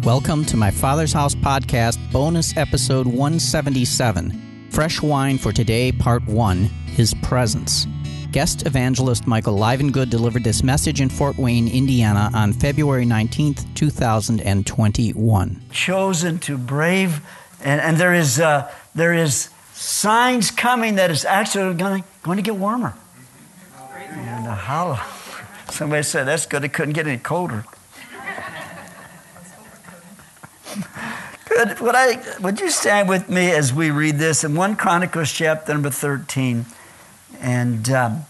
Welcome to my Father's House podcast, bonus episode 177, Fresh Wine for Today, Part 1, His Presence. Guest evangelist Michael Livengood delivered this message in Fort Wayne, Indiana on February 19th, 2021. Chosen to brave, and there is signs coming that it's actually going to get warmer. And hollow. Somebody said, that's good, it couldn't get any colder. Good. Would you stand with me as we read this in 1 Chronicles chapter number 13? And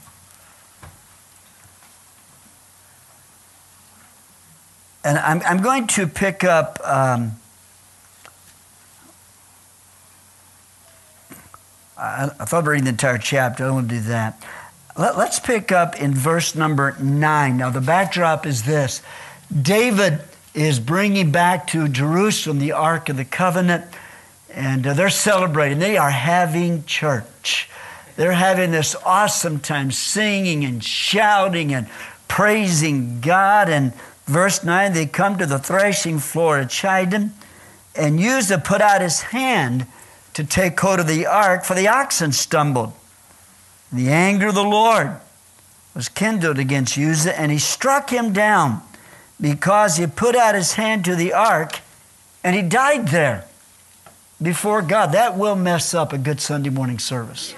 I'm going to pick up I thought reading the entire chapter. I don't want to do that. Let's pick up in verse number 9. Now the backdrop is this. David is bringing back to Jerusalem the Ark of the Covenant, and they're celebrating. They are having church. They're having this awesome time singing and shouting and praising God. And verse 9, they come to the threshing floor at Chidon, and Uzzah put out his hand to take hold of the ark, for the oxen stumbled. The anger of the Lord was kindled against Uzzah, and he struck him down because he put out his hand to the ark, and he died there before God. That will mess up a good Sunday morning service.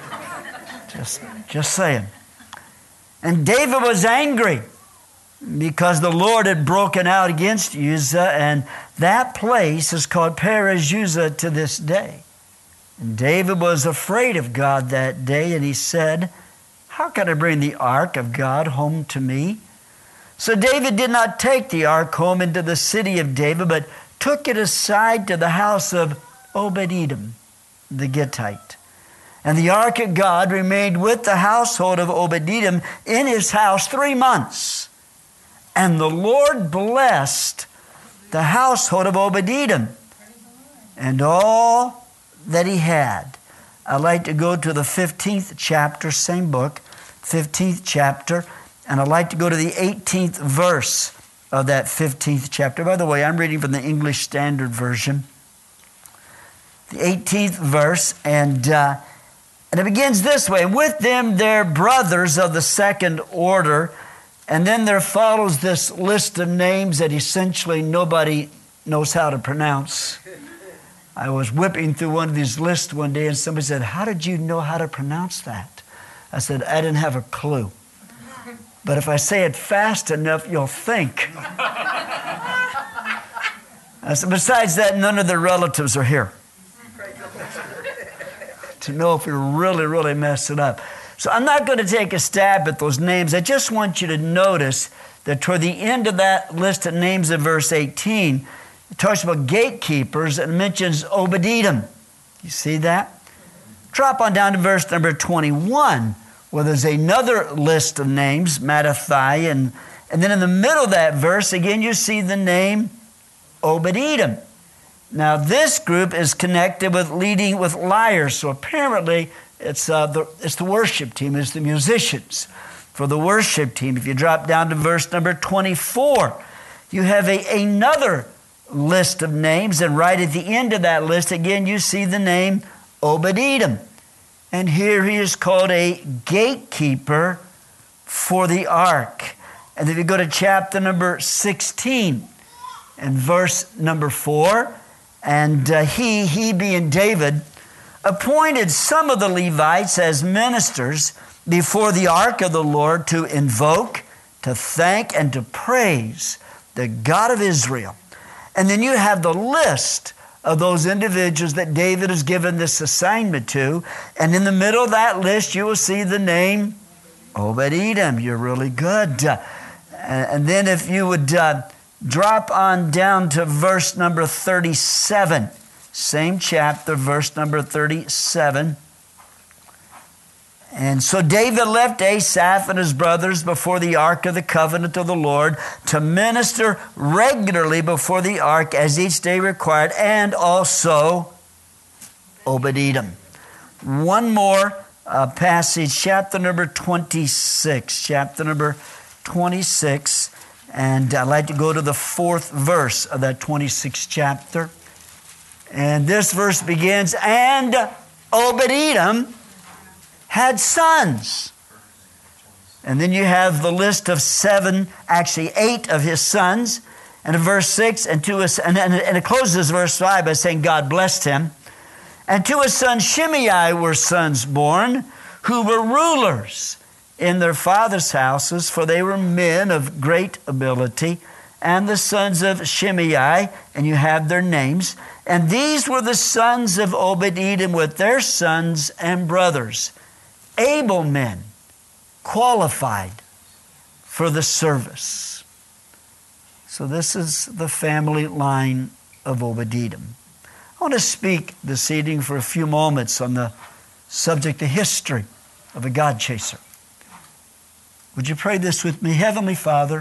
Just saying. And David was angry because the Lord had broken out against Uzzah, and that place is called Perez Uzzah to this day. And David was afraid of God that day, and he said, how can I bring the ark of God home to me? So David did not take the ark home into the city of David, but took it aside to the house of Obed-Edom, the Gittite. And the ark of God remained with the household of Obed-Edom in his house 3 months. And the Lord blessed the household of Obed-Edom and all that he had. I'd like to go to the 15th chapter, same book, 15th chapter, and I'd like to go to the 18th verse of that 15th chapter. By the way, I'm reading from the English Standard Version. The 18th verse, and it begins this way. With them, their brothers of the second order, and then there follows this list of names that essentially nobody knows how to pronounce. I was whipping through one of these lists one day, and somebody said, how did you know how to pronounce that? I said, I didn't have a clue. But if I say it fast enough, you'll think. I said, besides that, none of their relatives are here to know if we really mess it up. So I'm not going to take a stab at those names. I just want you to notice that toward the end of that list of names in verse 18, it talks about gatekeepers and mentions Obed-Edom. You see that? Drop on down to verse number 21, where there's another list of names, Mattathiah, and then in the middle of that verse, again, you see the name Obed-Edom. Now, this group is connected with leading with lyres, so apparently it's the worship team, it's the musicians for the worship team. If you drop down to verse number 24, you have another list of names, and right at the end of that list, again, you see the name Obed-Edom. And here he is called a gatekeeper for the ark. And if you go to chapter number 16 and verse number 4, and he being David, appointed some of the Levites as ministers before the ark of the Lord to invoke, to thank, and to praise the God of Israel. And then you have the list of those individuals that David has given this assignment to. And in the middle of that list, you will see the name Obed-Edom. You're really good. And then if you would drop on down to verse number 37, same chapter, verse number 37. And so David left Asaph and his brothers before the ark of the covenant of the Lord to minister regularly before the ark as each day required, and also Obed-Edom. One more passage, chapter number 26. Chapter number 26. And I'd like to go to the 4th verse of that 26th chapter. And this verse begins, and Obed-Edom had sons. And then you have the list of 8 of his sons. And in verse 6, and it closes verse 5 by saying God blessed him. And to his son Shimei were sons born, who were rulers in their father's houses, for they were men of great ability. And the sons of Shimei, and you have their names. And these were the sons of Obed-Edom with their sons and brothers, able men, qualified for the service. So this is the family line of Obed-Edom. I want to speak this evening for a few moments on the subject, the history of a God chaser. Would you pray this with me? Heavenly Father,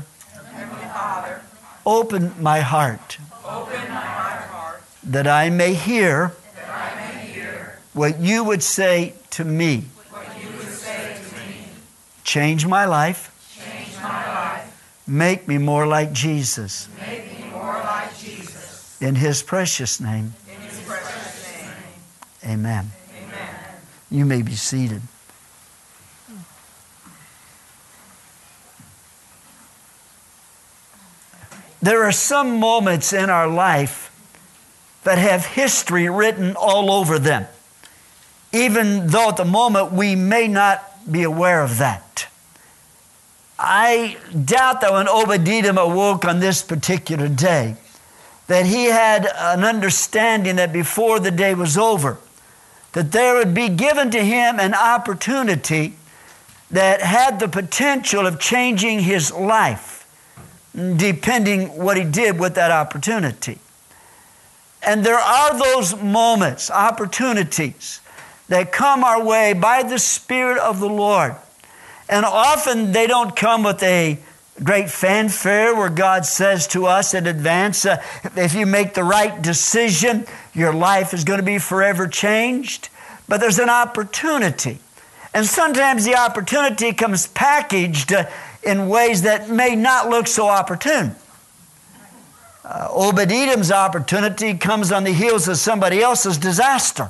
open my heart, that I may hear what you would say to me. Change my life. Make me more like Jesus. In his precious name. Amen. You may be seated. There are some moments in our life that have history written all over them, even though at the moment we may not be aware of that. I doubt that when Obed-Edom awoke on this particular day, that he had an understanding that before the day was over, that there would be given to him an opportunity that had the potential of changing his life, depending what he did with that opportunity. And there are those moments, opportunities, that come our way by the Spirit of the Lord. And often they don't come with a great fanfare where God says to us in advance, if you make the right decision, your life is going to be forever changed. But there's an opportunity. And sometimes the opportunity comes packaged in ways that may not look so opportune. Obed-Edom's opportunity comes on the heels of somebody else's disaster.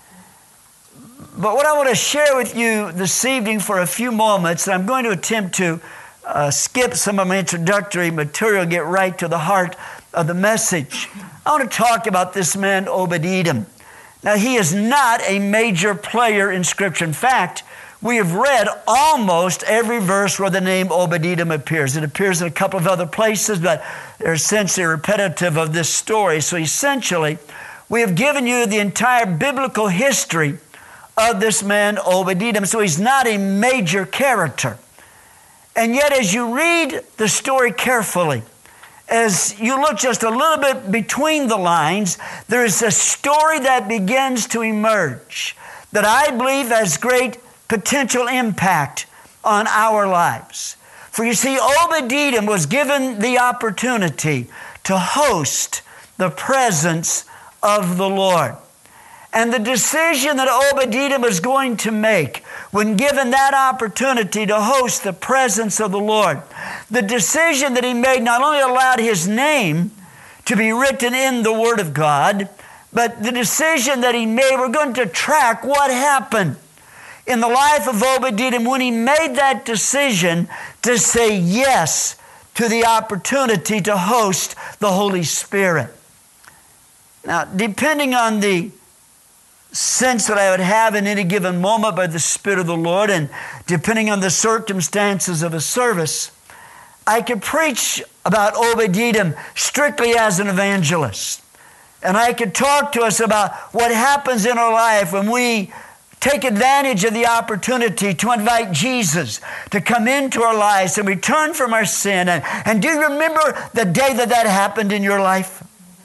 But what I want to share with you this evening for a few moments, and I'm going to attempt to skip some of my introductory material, get right to the heart of the message. I want to talk about this man, Obed-Edom. Now, he is not a major player in Scripture. In fact, we have read almost every verse where the name Obed-Edom appears. It appears in a couple of other places, but they're essentially repetitive of this story. So essentially, we have given you the entire biblical history of this man, Obed-Edom. So he's not a major character. And yet, as you read the story carefully, as you look just a little bit between the lines, there is a story that begins to emerge that I believe has great potential impact on our lives. For you see, Obed-Edom was given the opportunity to host the presence of the Lord. And the decision that Obed-Edom was going to make when given that opportunity to host the presence of the Lord, the decision that he made not only allowed his name to be written in the Word of God, but the decision that he made, we're going to track what happened in the life of Obed-Edom when he made that decision to say yes to the opportunity to host the Holy Spirit. Now, depending on the sense that I would have in any given moment by the Spirit of the Lord, and depending on the circumstances of a service, I could preach about Obed-Edom strictly as an evangelist. And I could talk to us about what happens in our life when we take advantage of the opportunity to invite Jesus to come into our lives and we turn from our sin. And do you remember the day that happened in your life?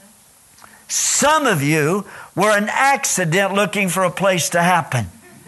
Some of you were an accident looking for a place to happen.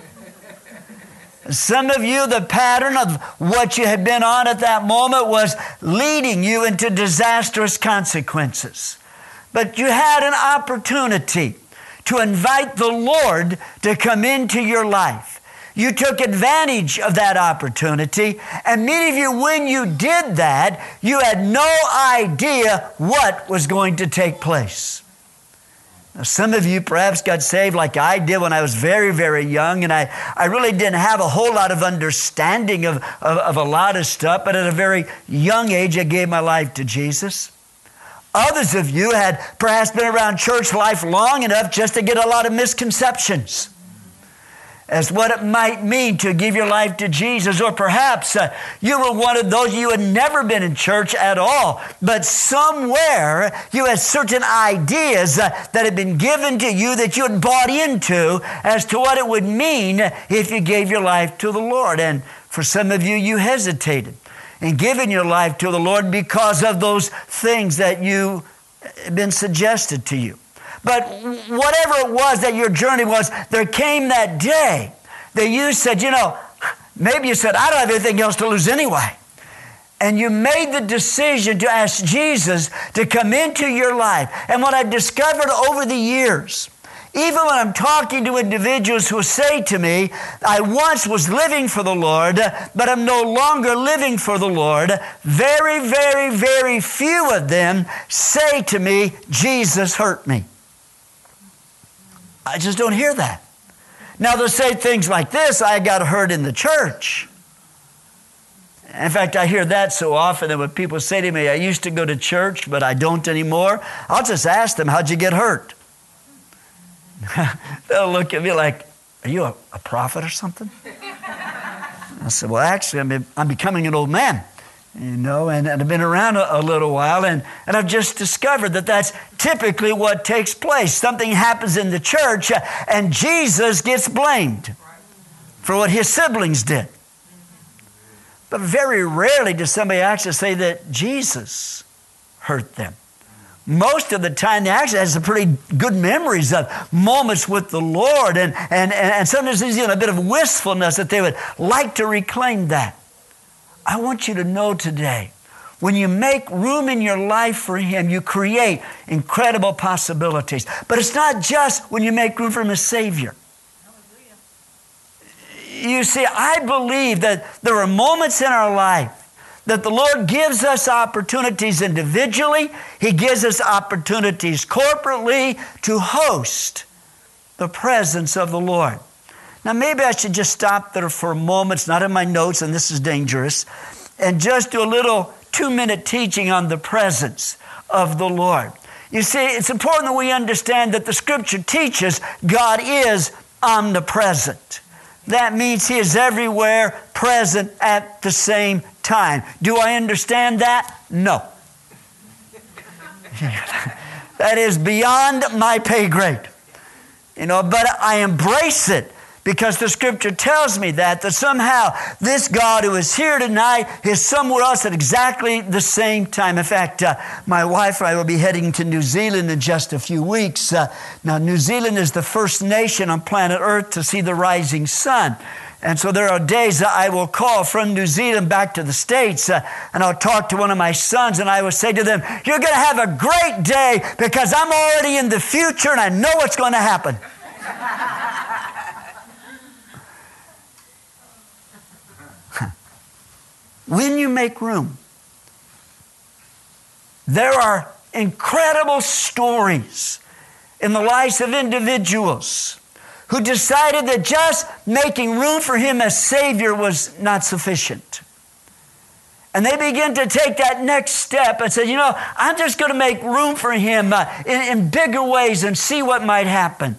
Some of you, the pattern of what you had been on at that moment was leading you into disastrous consequences. But you had an opportunity to invite the Lord to come into your life. You took advantage of that opportunity. And many of you, when you did that, you had no idea what was going to take place. Now, some of you perhaps got saved like I did when I was very, very young, and I really didn't have a whole lot of understanding of a lot of stuff, but at a very young age, I gave my life to Jesus. Others of you had perhaps been around church life long enough just to get a lot of misconceptions as what it might mean to give your life to Jesus. Or perhaps you were one of those, you had never been in church at all, but somewhere you had certain ideas that had been given to you that you had bought into as to what it would mean if you gave your life to the Lord. And for some of you, you hesitated in giving your life to the Lord because of those things that you had been suggested to you. But whatever it was that your journey was, there came that day that you said, maybe you said, I don't have anything else to lose anyway. And you made the decision to ask Jesus to come into your life. And what I've discovered over the years, even when I'm talking to individuals who say to me, I once was living for the Lord, but I'm no longer living for the Lord, very, very, very few of them say to me, Jesus hurt me. I just don't hear that. Now they'll say things like this, I got hurt in the church. In fact, I hear that so often that when people say to me, I used to go to church, but I don't anymore, I'll just ask them, how'd you get hurt? They'll look at me like, are you a prophet or something? I said, well, actually, I'm becoming an old man. And I've been around a little while, and I've just discovered that that's typically what takes place. Something happens in the church, and Jesus gets blamed for what his siblings did. But very rarely does somebody actually say that Jesus hurt them. Most of the time, they actually have some pretty good memories of moments with the Lord, and sometimes there's a bit of wistfulness that they would like to reclaim that. I want you to know today, when you make room in your life for him, you create incredible possibilities. But it's not just when you make room for him as Savior. You see, I believe that there are moments in our life that the Lord gives us opportunities individually. He gives us opportunities corporately to host the presence of the Lord. Now, maybe I should just stop there for a moment. It's not in my notes, and this is dangerous, and just do a little 2-minute teaching on the presence of the Lord. You see, it's important that we understand that the Scripture teaches God is omnipresent. That means he is everywhere, present at the same time. Do I understand that? No. That is beyond my pay grade. But I embrace it because the Scripture tells me that somehow this God who is here tonight is somewhere else at exactly the same time. In fact, my wife and I will be heading to New Zealand in just a few weeks. Now, New Zealand is the first nation on planet Earth to see the rising sun. And so there are days that I will call from New Zealand back to the States, and I'll talk to one of my sons, and I will say to them, you're going to have a great day because I'm already in the future and I know what's going to happen. When you make room, there are incredible stories in the lives of individuals who decided that just making room for him as Savior was not sufficient. And they begin to take that next step and say, I'm just going to make room for him in bigger ways and see what might happen.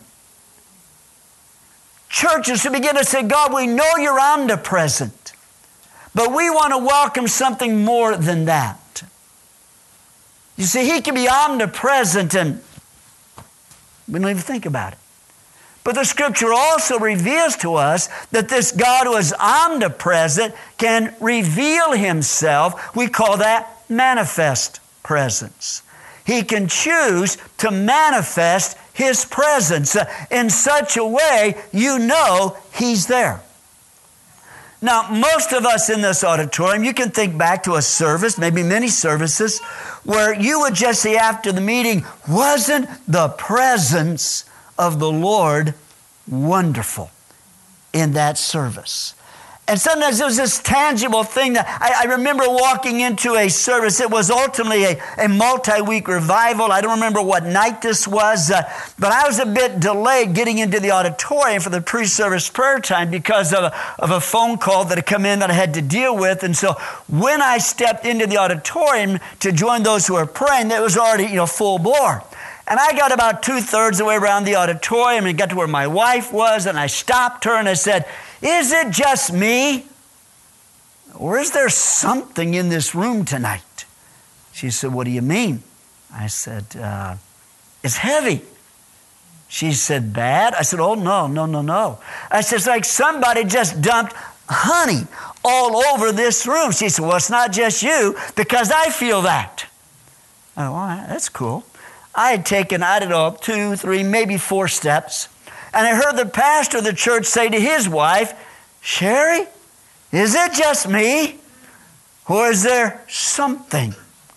Churches who begin to say, God, we know you're omnipresent, but we want to welcome something more than that. You see, he can be omnipresent and we don't even think about it. But the Scripture also reveals to us that this God who is omnipresent can reveal himself. We call that manifest presence. He can choose to manifest his presence in such a way you know he's there. Now, most of us in this auditorium, you can think back to a service, maybe many services, where you would just say after the meeting, wasn't the presence of the Lord wonderful? in that service. And sometimes it was this tangible thing that I remember walking into a service. It was ultimately a multi-week revival. I don't remember what night this was, but I was a bit delayed getting into the auditorium for the pre-service prayer time because of a phone call that had come in that I had to deal with. And so when I stepped into the auditorium to join those who were praying, it was already full bore. And I got about 2/3 of the way around the auditorium and got to where my wife was, and I stopped her and I said, "Is it just me? Or is there something in this room tonight?" She said, "What do you mean?" I said, "It's heavy." She said, "Bad?" I said, "Oh, no. I said, "It's like somebody just dumped honey all over this room." She said, "Well, it's not just you, because I feel that." Oh, all right, that's cool. I had taken, 2, 3, maybe 4 steps. And I heard the pastor of the church say to his wife, "Sherry, is it just me? Or is there something?"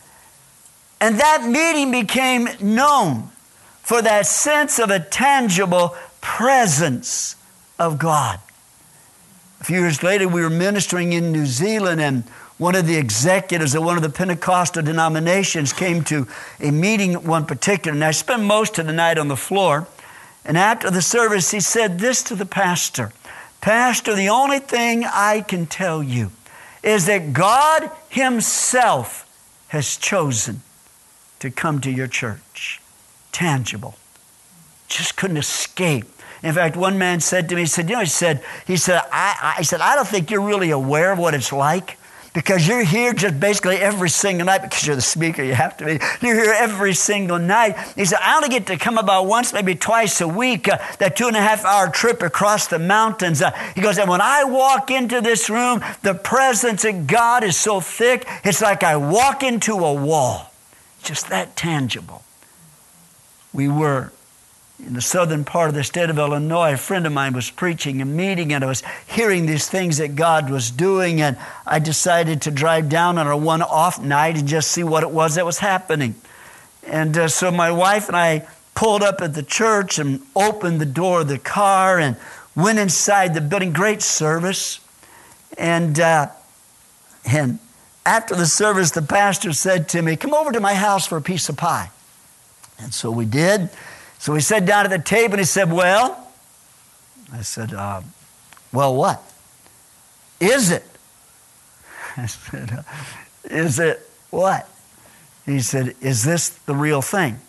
And that meeting became known for that sense of a tangible presence of God. A few years later, we were ministering in New Zealand, and one of the executives of one of the Pentecostal denominations came to a meeting one particular, and I spent most of the night on the floor. And after the service, he said this to the pastor: "Pastor, the only thing I can tell you is that God Himself has chosen to come to your church." Tangible. Just couldn't escape. In fact, one man said to me, he said, I don't think you're really aware of what it's like, because you're here just basically every single night, because you're the speaker, you have to be. You're here every single night. He said, "I only get to come about once, maybe twice a week, that 2.5-hour trip across the mountains." He goes, "And when I walk into this room, the presence of God is so thick, it's like I walk into a wall." Just that tangible. We were in the southern part of the state of Illinois. A friend of mine was preaching a meeting, and I was hearing these things that God was doing, and I decided to drive down on a one-off night and just see what it was that was happening. And so my wife and I pulled up at the church and opened the door of the car and went inside the building. Great service. And after the service, the pastor said to me, "Come over to my house for a piece of pie." And so we did. So we sat down at the table, and he said, "Well?" I said, "Well, what? Is it?" I said, "Is it what?" He said, "Is this the real thing?"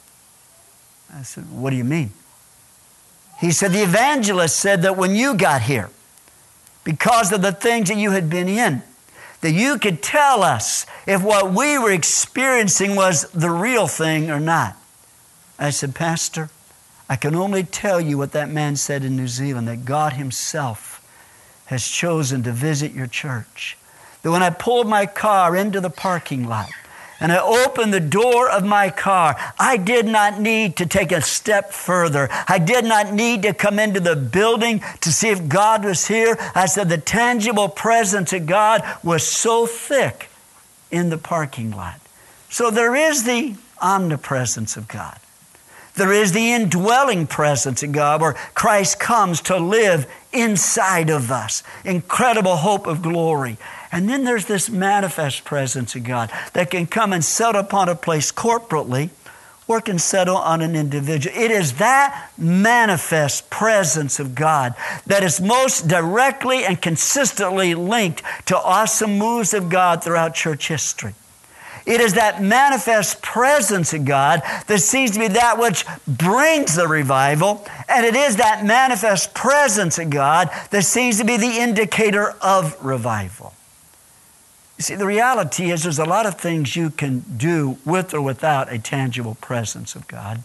I said, "What do you mean?" He said, "The evangelist said that when you got here, because of the things that you had been in, that you could tell us if what we were experiencing was the real thing or not." I said, "Pastor, I can only tell you what that man said in New Zealand, that God Himself has chosen to visit your church. That when I pulled my car into the parking lot and I opened the door of my car, I did not need to take a step further. I did not need to come into the building to see if God was here." I said, "The tangible presence of God was so thick in the parking lot." So there is the omnipresence of God. There is the indwelling presence of God, where Christ comes to live inside of us. Incredible hope of glory. And then there's this manifest presence of God that can come and settle upon a place corporately, or can settle on an individual. It is that manifest presence of God that is most directly and consistently linked to awesome moves of God throughout church history. It is that manifest presence of God that seems to be that which brings the revival, and it is that manifest presence of God that seems to be the indicator of revival. You see, the reality is there's a lot of things you can do with or without a tangible presence of God.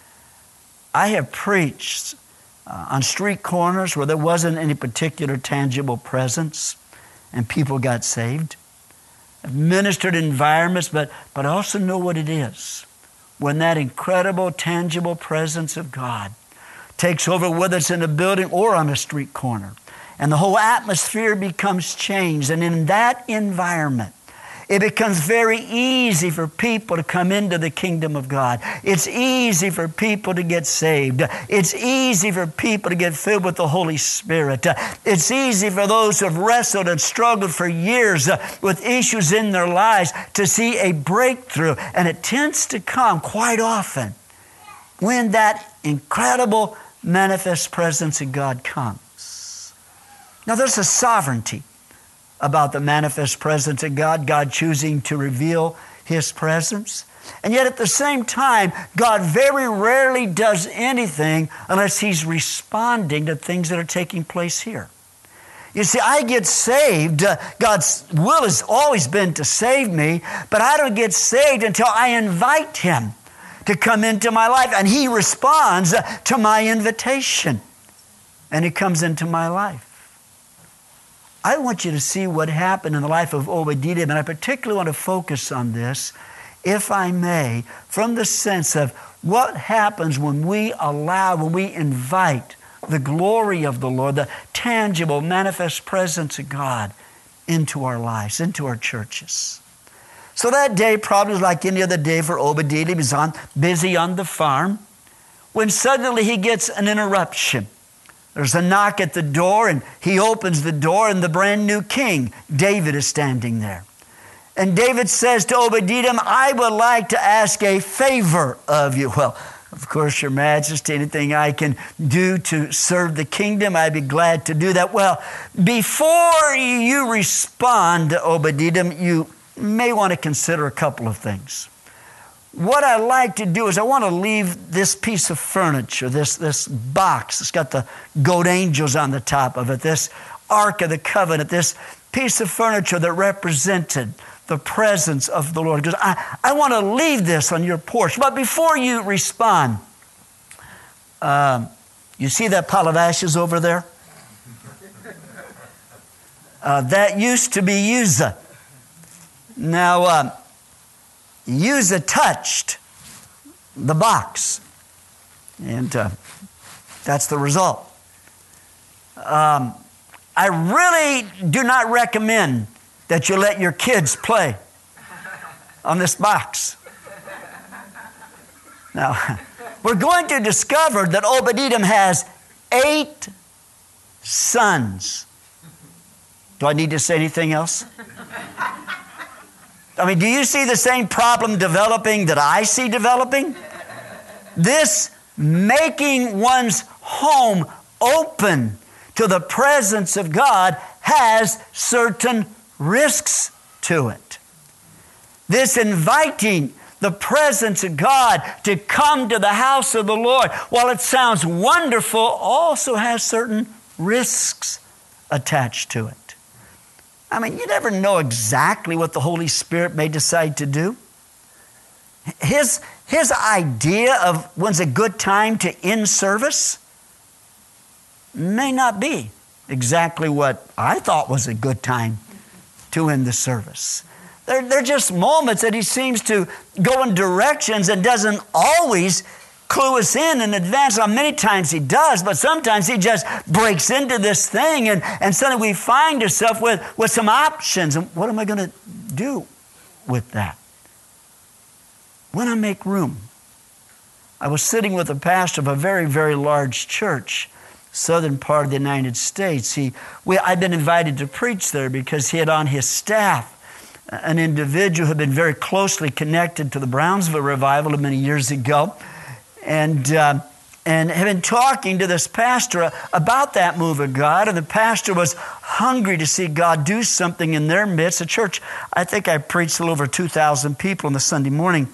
I have preached on street corners where there wasn't any particular tangible presence, and people got saved. I've ministered in environments, but I also know what it is when that incredible, tangible presence of God takes over, whether it's in a building or on a street corner. And the whole atmosphere becomes changed. And in that environment, it becomes very easy for people to come into the kingdom of God. It's easy for people to get saved. It's easy for people to get filled with the Holy Spirit. It's easy for those who have wrestled and struggled for years with issues in their lives to see a breakthrough. And it tends to come quite often when that incredible manifest presence of God comes. Now, there's a sovereignty about the manifest presence of God, God choosing to reveal His presence. And yet at the same time, God very rarely does anything unless He's responding to things that are taking place here. You see, I get saved. God's will has always been to save me, but I don't get saved until I invite Him to come into my life, and He responds to my invitation, and He comes into my life. I want you to see what happened in the life of Obed-Edom, and I particularly want to focus on this, if I may, from the sense of what happens when we invite the glory of the Lord, the tangible, manifest presence of God into our lives, into our churches. So that day probably was like any other day for Obed-Edom. He was busy on the farm when suddenly he gets an interruption. There's a knock at the door, and he opens the door, and the brand new king, David, is standing there. And David says to Obed-Edom, I would like to ask a favor of you. Well, of course, Your Majesty, anything I can do to serve the kingdom, I'd be glad to do that. Well, before you respond to Obed-Edom, you may want to consider a couple of things. What I like to do is I want to leave this piece of furniture, this box. It's got the goat angels on the top of it, this Ark of the Covenant, this piece of furniture that represented the presence of the Lord. Because I want to leave this on your porch. But before you respond, you see that pile of ashes over there? That used to be Uzzah. Now, Uzzah touched the box, and that's the result. I really do not recommend that you let your kids play on this box. Now, we're going to discover that Obed-Edom has 8 sons. Do I need to say anything else? I mean, do you see the same problem developing that I see developing? This making one's home open to the presence of God has certain risks to it. This inviting the presence of God to come to the house of the Lord, while it sounds wonderful, also has certain risks attached to it. I mean, you never know exactly what the Holy Spirit may decide to do. His idea of when's a good time to end service may not be exactly what I thought was a good time to end the service. They're just moments that He seems to go in directions and doesn't always clue us in advance. Now, many times He does, but sometimes He just breaks into this thing, and suddenly we find ourselves with some options. And what am I going to do with that? When I make room. I was sitting with a pastor of a very, very large church, southern part of the United States. I'd been invited to preach there because he had on his staff an individual who had been very closely connected to the Brownsville revival many years ago. And had been talking to this pastor about that move of God, and the pastor was hungry to see God do something in their midst. The church, I think I preached a little over 2,000 people on the Sunday morning.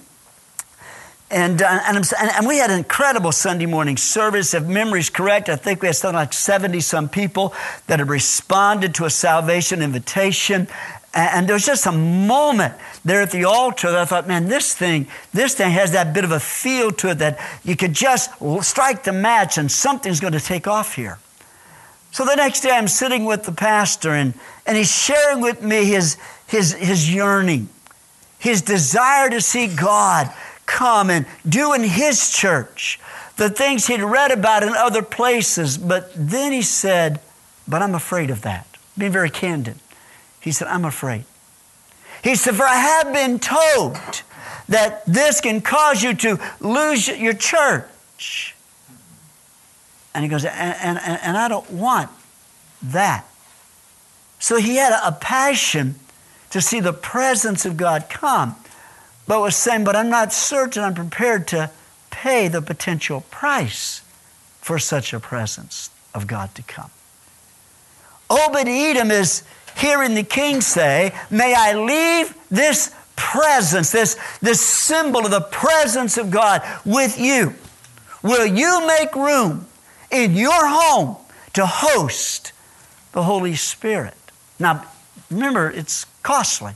And we had an incredible Sunday morning service. If memory's correct, I think we had something like 70-some people that had responded to a salvation invitation. And there was just a moment there at the altar that I thought, man, this thing has that bit of a feel to it that you could just strike the match and something's going to take off here. So the next day I'm sitting with the pastor and he's sharing with me his yearning, his desire to see God come and do in his church the things he'd read about in other places. But then he said, but I'm afraid of that. Being very candid. He said, I'm afraid. He said, for I have been told that this can cause you to lose your church. And he goes, and I don't want that. So he had a passion to see the presence of God come, but was saying, but I'm not certain I'm prepared to pay the potential price for such a presence of God to come. Obed-Edom is hearing the king say, may I leave this presence, this symbol of the presence of God with you. Will you make room in your home to host the Holy Spirit? Now, remember, it's costly.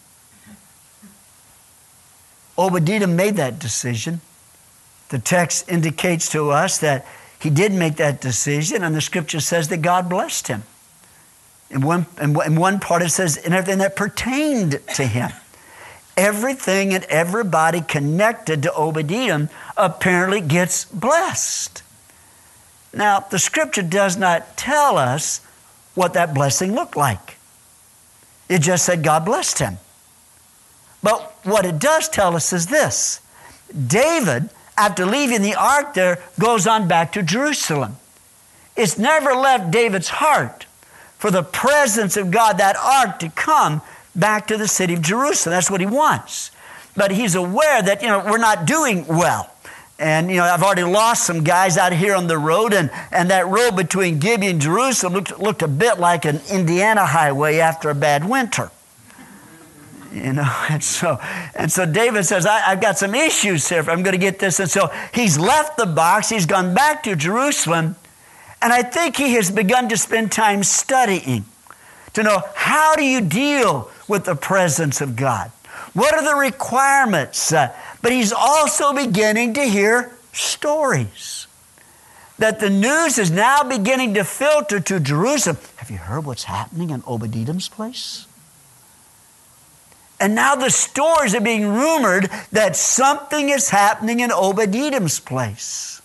Obed-Edom made that decision. The text indicates to us that he did make that decision, and the scripture says that God blessed him. In one part it says, and everything that pertained to him. Everything and everybody connected to Obed-Edom apparently gets blessed. Now, the scripture does not tell us what that blessing looked like. It just said God blessed him. But what it does tell us is this. David, after leaving the ark there, goes on back to Jerusalem. It's never left David's heart for the presence of God, that ark, to come back to the city of Jerusalem. That's what he wants. But he's aware that, we're not doing well. And, I've already lost some guys out here on the road, and that road between Gibeon and Jerusalem looked a bit like an Indiana highway after a bad winter. And so David says, I've got some issues here if I'm going to get this. And so he's left the box, he's gone back to Jerusalem, and I think he has begun to spend time studying to know, how do you deal with the presence of God? What are the requirements? But he's also beginning to hear stories. That the news is now beginning to filter to Jerusalem. Have you heard what's happening in Obed-Edom's place? And now the stories are being rumored that something is happening in Obed-Edom's place.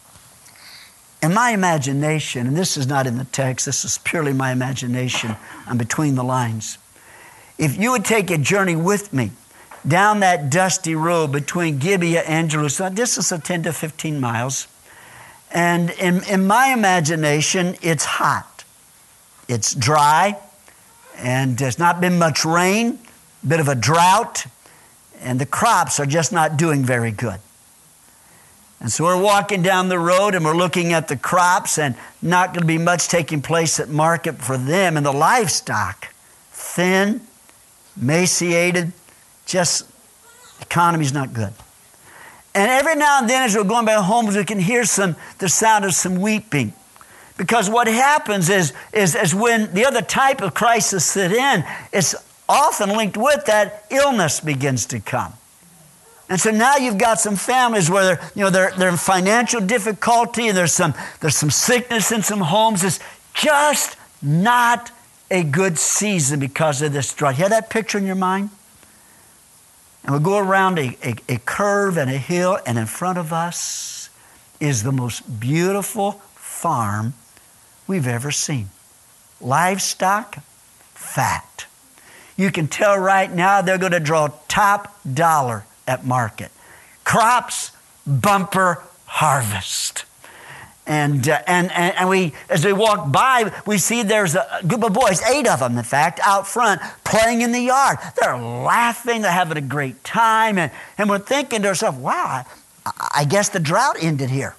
In my imagination, and this is not in the text, this is purely my imagination, I'm between the lines. If you would take a journey with me down that dusty road between Gibeah and Jerusalem, this is 10 to 15 miles, and in my imagination, it's hot. It's dry, and there's not been much rain, a bit of a drought, and the crops are just not doing very good. And so we're walking down the road and we're looking at the crops, and not going to be much taking place at market for them. And the livestock, thin, emaciated, just economy's not good. And every now and then as we're going by homes, we can hear the sound of some weeping. Because what happens is when the other type of crisis set in, it's often linked with that, illness begins to come. And so now you've got some families where they're in financial difficulty, and there's some sickness in some homes. It's just not a good season because of this drought. You have that picture in your mind? And we go around a curve and a hill, and in front of us is the most beautiful farm we've ever seen. Livestock, fat. You can tell right now they're going to draw top dollar at market. Crops, bumper harvest. And we, as we walk by, we see there's a group of boys, 8 of them, in fact, out front playing in the yard. They're laughing, they're having a great time, and we're thinking to ourselves, wow, I guess the drought ended here.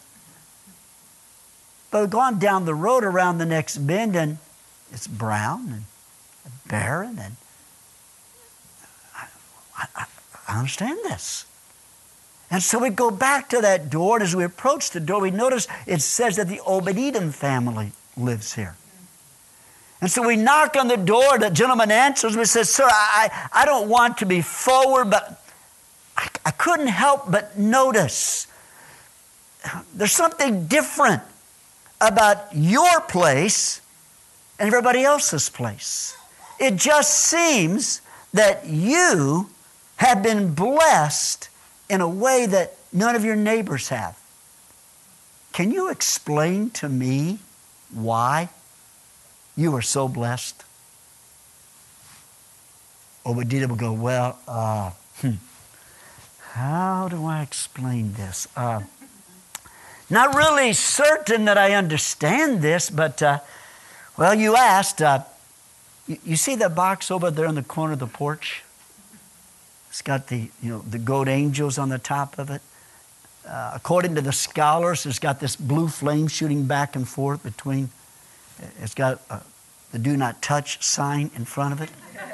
But we've gone down the road around the next bend, and it's brown and barren, and I understand this. And so we go back to that door, and as we approach the door, we notice it says that the Obed-Edom family lives here. And so we knock on the door, the gentleman answers, we say, sir, I don't want to be forward, but I couldn't help but notice there's something different about your place and everybody else's place. It just seems that you have been blessed in a way that none of your neighbors have. Can you explain to me why you are so blessed? Obadiah would go, well, how do I explain this? Not really certain that I understand this, but, well, you asked. You see that box over there in the corner of the porch? It's got the goat angels on the top of it. According to the scholars, it's got this blue flame shooting back and forth between. It's got the do not touch sign in front of it.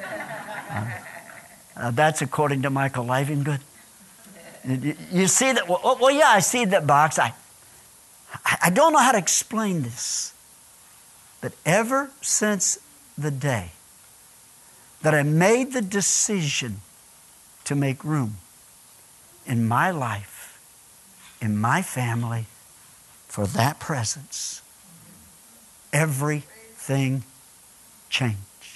That's according to Michael Livengood. You see that? Well, yeah, I see that box. I don't know how to explain this. But ever since the day that I made the decision to make room in my life, in my family, for that presence, everything changed.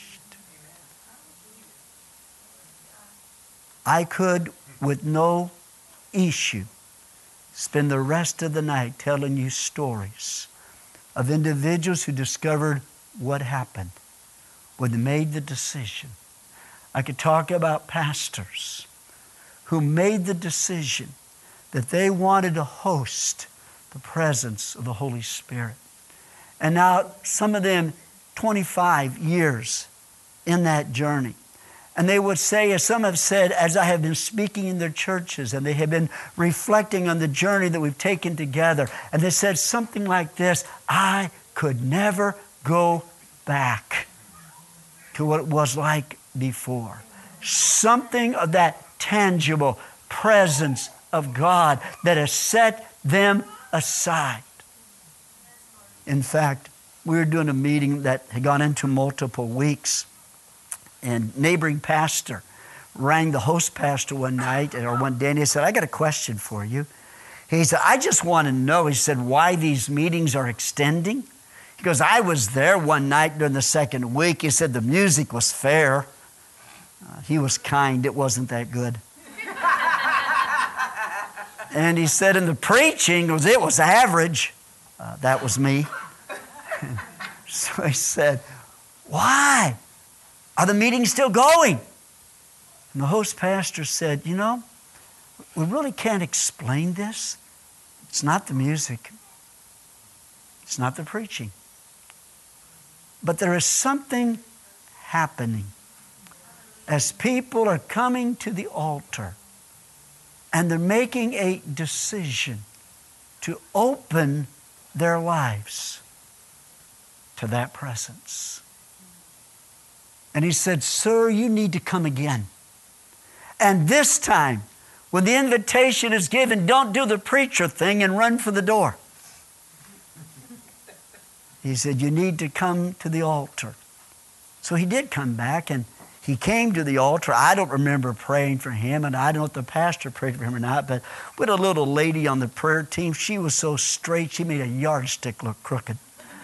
I could, with no issue, spend the rest of the night telling you stories of individuals who discovered what happened when they made the decision. I could talk about pastors who made the decision that they wanted to host the presence of the Holy Spirit. And now some of them 25 years in that journey. And they would say, as some have said, as I have been speaking in their churches, and they have been reflecting on the journey that we've taken together, and they said something like this: I could never go back to what it was like before. Something of that tangible presence of God that has set them aside. In fact, we were doing a meeting that had gone into multiple weeks, and neighboring pastor rang the host pastor one night or one day, and he said, I got a question for you. He said, I just want to know, he said, why these meetings are extending. He goes, I was there one night during the second week. He said, the music was fair. He was kind. It wasn't that good. And he said, in the preaching, it was average. That was me. So he said, why? Are the meetings still going? And the host pastor said, we really can't explain this. It's not the music. It's not the preaching. But there is something happening as people are coming to the altar and they're making a decision to open their lives to that presence. And he said, sir, you need to come again. And this time, when the invitation is given, don't do the preacher thing and run for the door. He said, you need to come to the altar. So he did come back, and he came to the altar. I don't remember praying for him, and I don't know if the pastor prayed for him or not, but with a little lady on the prayer team, she was so straight, she made a yardstick look crooked.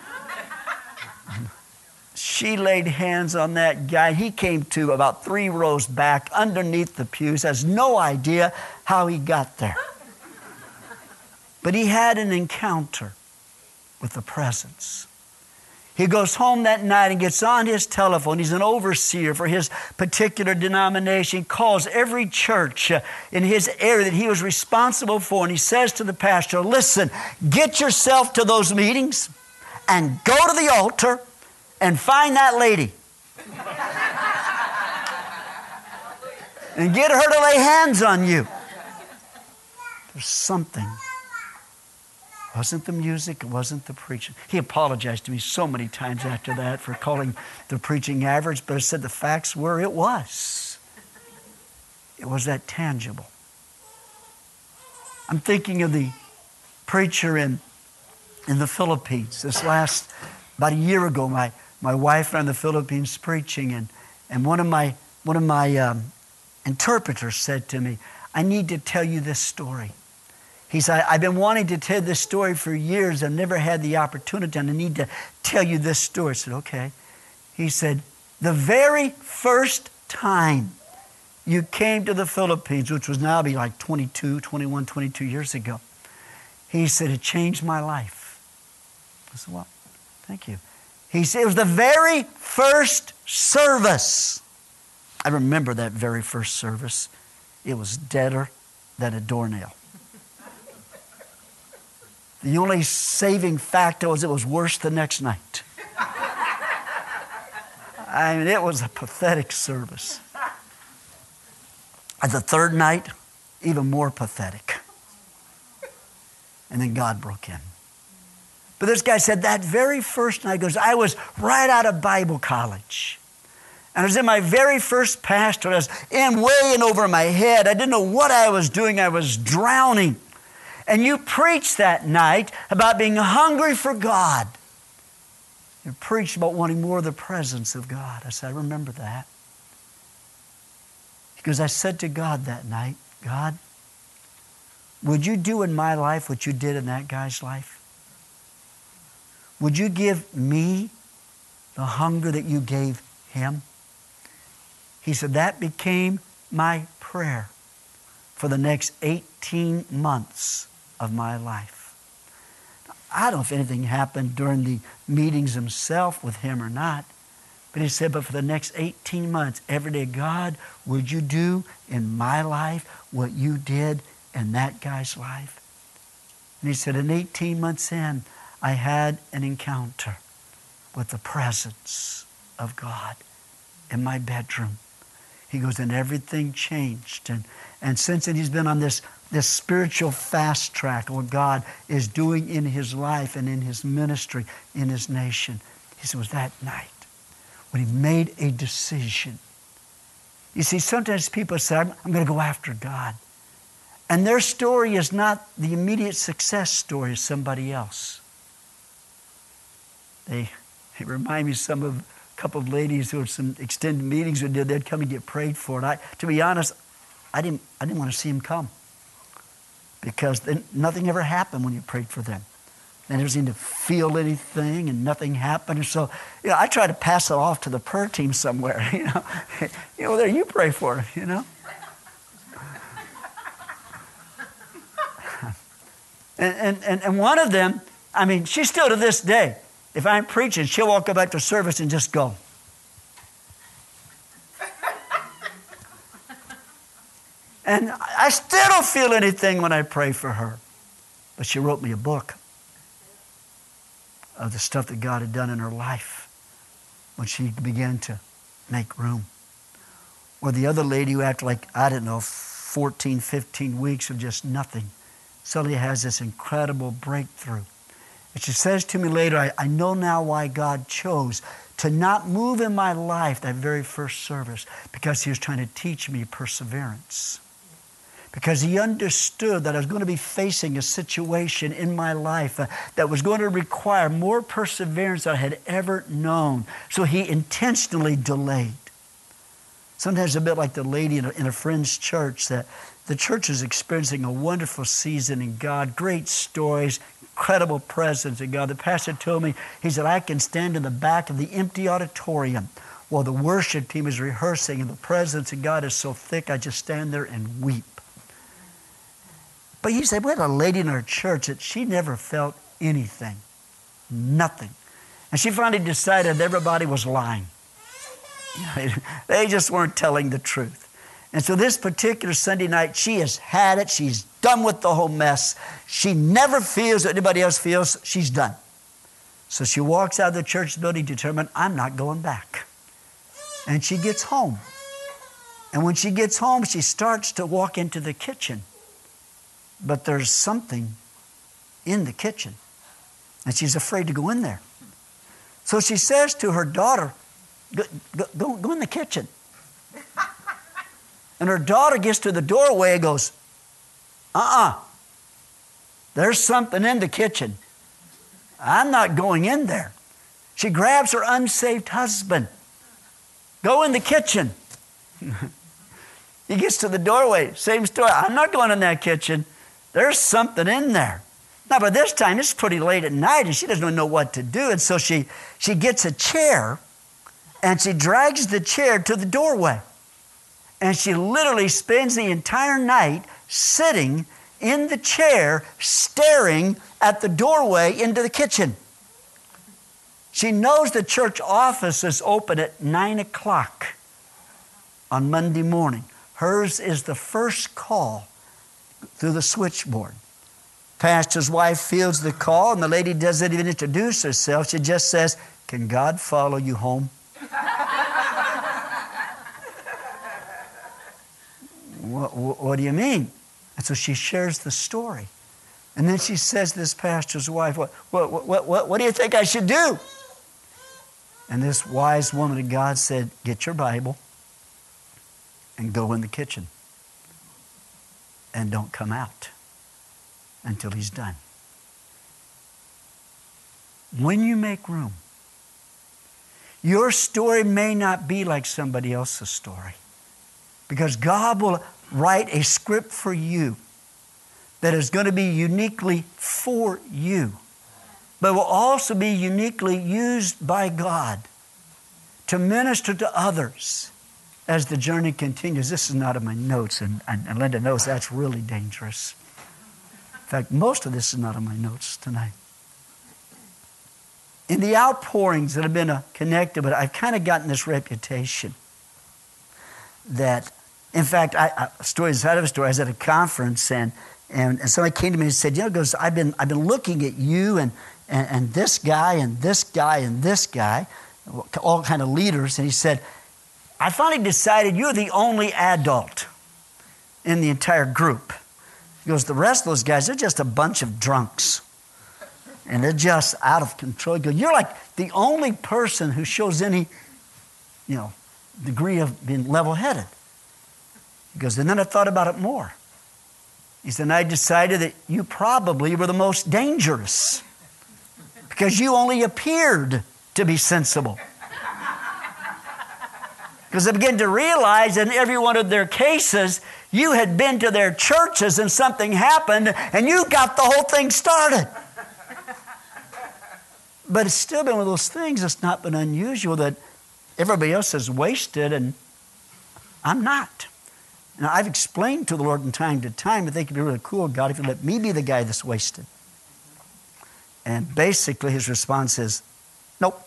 She laid hands on that guy. He came to about 3 rows back underneath the pews, has no idea how he got there. But he had an encounter with the presence. He goes home that night and gets on his telephone. He's an overseer for his particular denomination. He calls every church in his area that he was responsible for, and he says to the pastor, listen, get yourself to those meetings and go to the altar and find that lady. And get her to lay hands on you. There's something. It wasn't the music, it wasn't the preaching. He apologized to me so many times after that for calling the preaching average, but I said the facts were it was. It was that tangible. I'm thinking of the preacher in the Philippines. About a year ago, my wife ran the Philippines preaching, and one of my interpreters said to me, I need to tell you this story. He said, I've been wanting to tell this story for years. I've never had the opportunity, and I need to tell you this story. I said, okay. He said, the very first time you came to the Philippines, which was now be like 22 years ago, he said, it changed my life. I said, well, thank you. He said, it was the very first service I remember that very first service. It was deader than a doornail. The only saving factor was it was worse the next night. I mean, it was a pathetic service. And the third night, even more pathetic. And then God broke in. But this guy said that very first night, goes, I was right out of Bible college. And I was in my very first pastorate. I was way in over my head. I didn't know what I was doing. I was drowning. And you preached that night about being hungry for God. You preached about wanting more of the presence of God. I said, I remember that. Because I said to God that night, God, would you do in my life what you did in that guy's life? Would you give me the hunger that you gave him? He said, that became my prayer for the next 18 months of my life. I don't know if anything happened during the meetings himself with him or not, but he said, but for the next 18 months, every day, God, would you do in my life what you did in that guy's life? And he said, and 18 months in, I had an encounter with the presence of God in my bedroom. He goes, and everything changed. And since then, he's been on this spiritual fast track, what God is doing in his life and in his ministry, in his nation. He said, it was that night when he made a decision. You see, sometimes people say, I'm going to go after God. And their story is not the immediate success story of somebody else. They remind me some of a couple of ladies who had some extended meetings we did. They'd come and get prayed for. And to be honest, I didn't want to see them come, because then nothing ever happened when you prayed for them. They never seemed to feel anything, and nothing happened. And so, I try to pass it off to the prayer team somewhere. There you pray for them. And one of them, I mean, she's still to this day. If I'm preaching, she'll walk up back to service and just go. And I still don't feel anything when I pray for her. But she wrote me a book of the stuff that God had done in her life when she began to make room. Or the other lady who after 14, 15 weeks of just nothing, suddenly has this incredible breakthrough. And she says to me later, I know now why God chose to not move in my life that very first service, because he was trying to teach me perseverance. Because he understood that I was going to be facing a situation in my life that was going to require more perseverance than I had ever known. So he intentionally delayed. Sometimes a bit like the lady in a friend's church, that the church is experiencing a wonderful season in God, great stories, incredible presence in God. The pastor told me, he said, I can stand in the back of the empty auditorium while the worship team is rehearsing and the presence of God is so thick, I just stand there and weep. But he said, we had a lady in our church that she never felt anything, nothing. And she finally decided everybody was lying. They just weren't telling the truth. And so this particular Sunday night, she has had it. She's done with the whole mess. She never feels what anybody else feels. She's done. So she walks out of the church building determined, I'm not going back. And she gets home. And when she gets home, she starts to walk into the kitchen. But there's something in the kitchen. And she's afraid to go in there. So she says to her daughter, go in the kitchen. And her daughter gets to the doorway and goes, there's something in the kitchen. I'm not going in there. She grabs her unsaved husband. Go in the kitchen. He gets to the doorway, same story. I'm not going in that kitchen. There's something in there. Now, by this time, it's pretty late at night, and she doesn't know what to do. And so she gets a chair, and she drags the chair to the doorway. And she literally spends the entire night sitting in the chair, staring at the doorway into the kitchen. She knows the church office is open at 9 o'clock. on Monday morning. Hers is the first call through the switchboard. Pastor's wife fields the call, and the lady doesn't even introduce herself. She just says, "Can God follow you home?" What do you mean? And so she shares the story. And then she says to this pastor's wife, what do you think I should do? And this wise woman of God said, "Get your Bible and go in the kitchen. And don't come out until he's done." When you make room, your story may not be like somebody else's story, because God will write a script for you that is going to be uniquely for you, but will also be uniquely used by God to minister to others as the journey continues. This is not in my notes, and Linda knows that's really dangerous. In fact, most of this is not in my notes tonight. In the outpourings that have been connected, but I've kind of gotten this reputation that, in fact, a story is out of a story. I was at a conference, and somebody came to me and said, goes, I've been looking at you and this guy and this guy and this guy, all kind of leaders, and he said, "I finally decided you're the only adult in the entire group." He goes, "The rest of those guys, they're just a bunch of drunks. And they're just out of control." He goes, "You're like the only person who shows any, degree of being level-headed." He goes, "And then I thought about it more." He said, "And I decided that you probably were the most dangerous because you only appeared to be sensible." Because I began to realize in every one of their cases, you had been to their churches and something happened and you got the whole thing started. But it's still been one of those things that's not been unusual, that everybody else is wasted and I'm not. Now, I've explained to the Lord from time to time, I think it'd be really cool, God, if you let me be the guy that's wasted. And basically his response is, "Nope."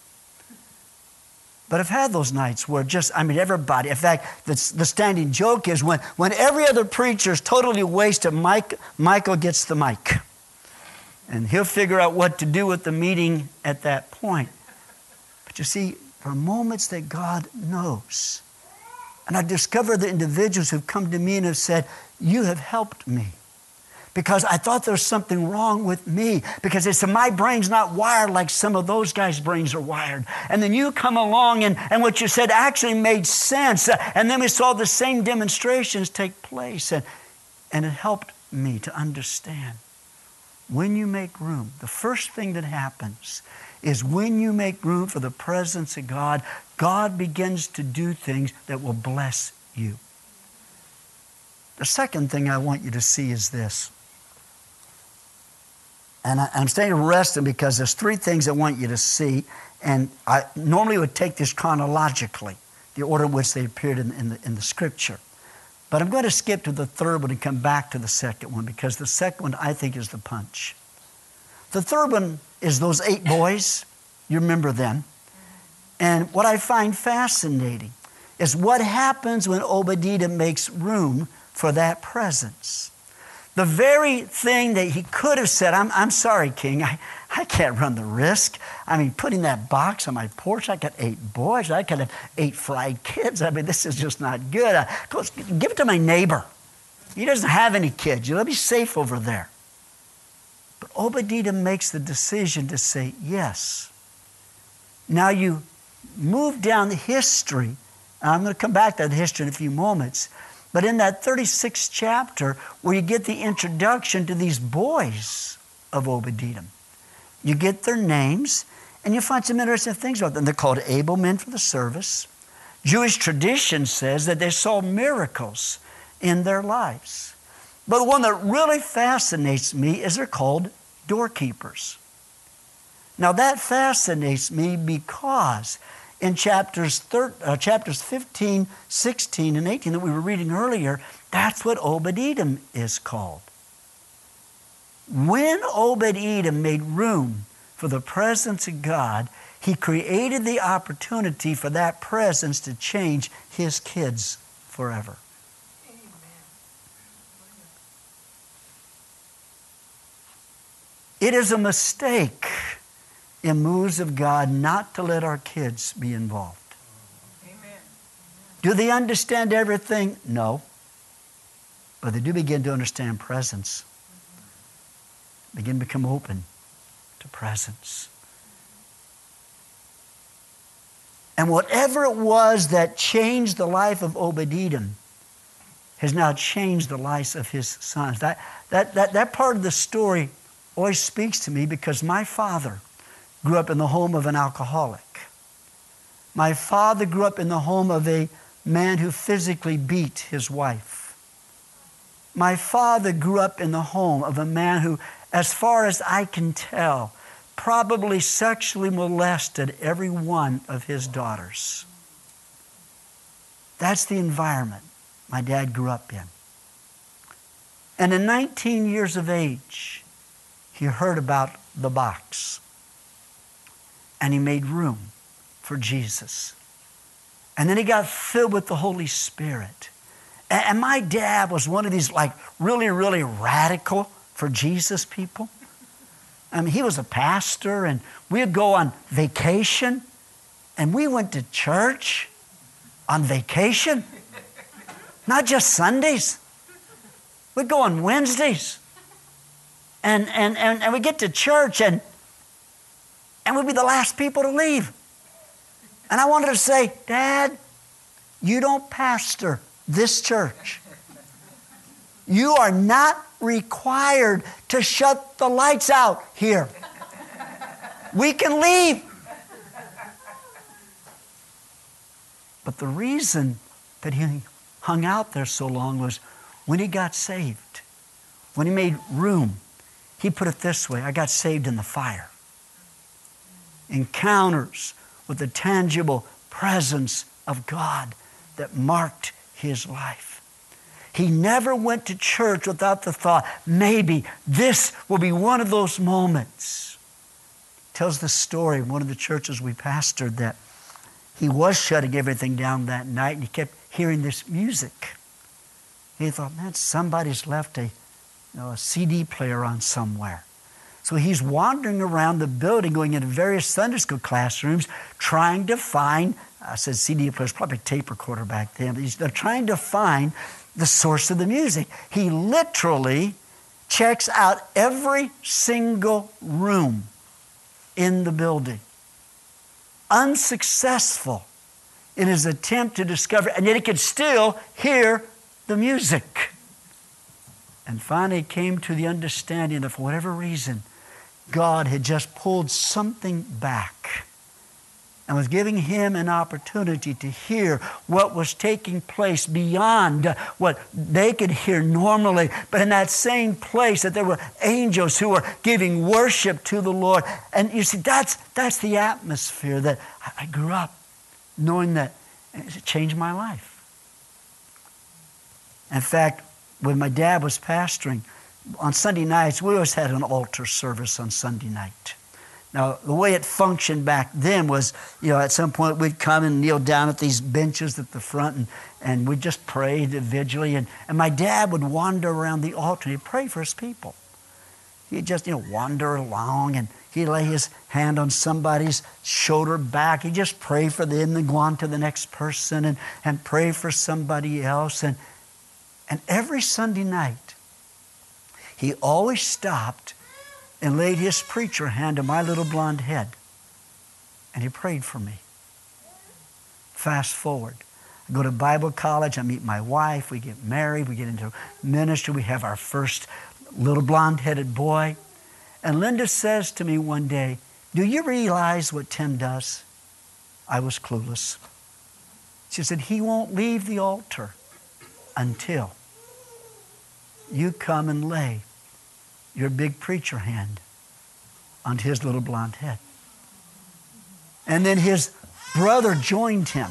But I've had those nights where everybody, in fact, the standing joke is when every other preacher is totally wasted, Michael gets the mic. And he'll figure out what to do with the meeting at that point. But you see, there are moments that God knows. And I discovered the individuals who've come to me and have said, "You have helped me." Because I thought there was something wrong with me. Because they said, "My brain's not wired like some of those guys' brains are wired." And then you come along and what you said actually made sense. And then we saw the same demonstrations take place. And it helped me to understand. When you make room, the first thing that happens is when you make room for the presence of God, God begins to do things that will bless you. The second thing I want you to see is this. And I'm staying arrested because there's three things I want you to see. And I normally would take this chronologically, the order in which they appeared in the Scripture. But I'm going to skip to the third one and come back to the second one, because the second one, I think, is the punch. The third one is those 8 boys. You remember them. And what I find fascinating is what happens when Obed-Edom makes room for that presence. The very thing that he could have said, I'm sorry, King, I can't run the risk. Putting that box on my porch, I got 8 boys. I could have 8 fried kids. This is just not good. Give it to my neighbor. He doesn't have any kids. You'll be safe over there. But Obed-Edom makes the decision to say yes. Now you move down the history, and I'm going to come back to the history in a few moments, but in that 36th chapter where you get the introduction to these boys of Obed-Edom, you get their names, and you find some interesting things about them. They're called able men for the service. Jewish tradition says that they saw miracles in their lives. But the one that really fascinates me is they're called doorkeepers. Now that fascinates me because in chapters 15, 16, and 18 that we were reading earlier, that's what Obed-Edom is called. When Obed-Edom made room for the presence of God, He created the opportunity for that presence to change his kids forever. It is a mistake in moves of God not to let our kids be involved. Amen. Do they understand everything? No. But they do begin to understand presence. Begin to become open to presence. And whatever it was that changed the life of Obed-Edom has now changed the lives of his sons. That part of the story always speaks to me because my father grew up in the home of an alcoholic. My father grew up in the home of a man who physically beat his wife. My father grew up in the home of a man who, as far as I can tell, probably sexually molested every one of his daughters. That's the environment my dad grew up in. And at 19 years of age, he heard about the box. And he made room for Jesus. And then he got filled with the Holy Spirit. And my dad was one of these like really, really radical for Jesus people. I mean, he was a pastor, and we'd go on vacation, and we went to church on vacation. Not just Sundays. We'd go on Wednesdays. And we get to church, and we'd be the last people to leave. And I wanted to say, Dad, you don't pastor this church. You are not required to shut the lights out here. We can leave. But the reason that he hung out there so long was when he got saved, when he made room, he put it this way: I got saved in the fire. Encounters with the tangible presence of God that marked his life. He never went to church without the thought, maybe this will be one of those moments. Tells the story of one of the churches we pastored that he was shutting everything down that night, and he kept hearing this music. He thought, man, somebody's left a CD player on somewhere. So he's wandering around the building, going into various Sunday school classrooms, trying to find, I said CD players, probably a tape recorder back then, but they're trying to find the source of the music. He literally checks out every single room in the building. Unsuccessful in his attempt to discover, and yet he could still hear the music. And finally came to the understanding that for whatever reason, God had just pulled something back and was giving him an opportunity to hear what was taking place beyond what they could hear normally. But in that same place that there were angels who were giving worship to the Lord. And you see, that's the atmosphere that I grew up knowing that it changed my life. In fact, when my dad was pastoring, on Sunday nights, we always had an altar service on Sunday night. Now, the way it functioned back then was, at some point we'd come and kneel down at these benches at the front and we'd just pray individually. And my dad would wander around the altar and he'd pray for his people. He'd just, wander along and he'd lay his hand on somebody's shoulder back. He'd just pray for them and go on to the next person and pray for somebody else. And every Sunday night, he always stopped and laid his preacher hand on my little blonde head. And he prayed for me. Fast forward. I go to Bible college. I meet my wife. We get married. We get into ministry. We have our first little blonde-headed boy. And Linda says to me one day, do you realize what Tim does? I was clueless. She said, he won't leave the altar until you come and lay your big preacher hand on his little blonde head. And then his brother joined him.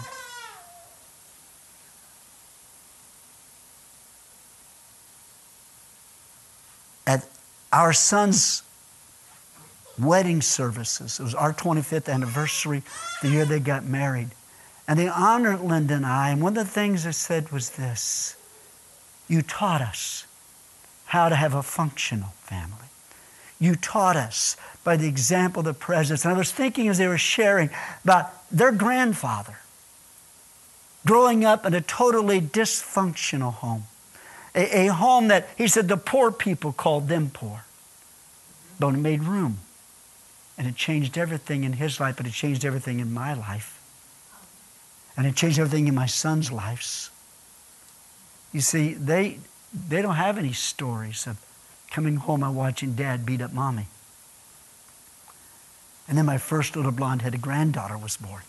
At our son's wedding services. It was our 25th anniversary, the year they got married. And they honored Linda and I. And one of the things they said was this: you taught us how to have a functional family. You taught us by the example of the presence. And I was thinking as they were sharing about their grandfather growing up in a totally dysfunctional home. A home that, he said, the poor people called them poor. But it made room. And it changed everything in his life, but it changed everything in my life. And it changed everything in my son's lives. You see, they don't have any stories of coming home and watching Dad beat up Mommy. And then my first little blonde-headed granddaughter was born.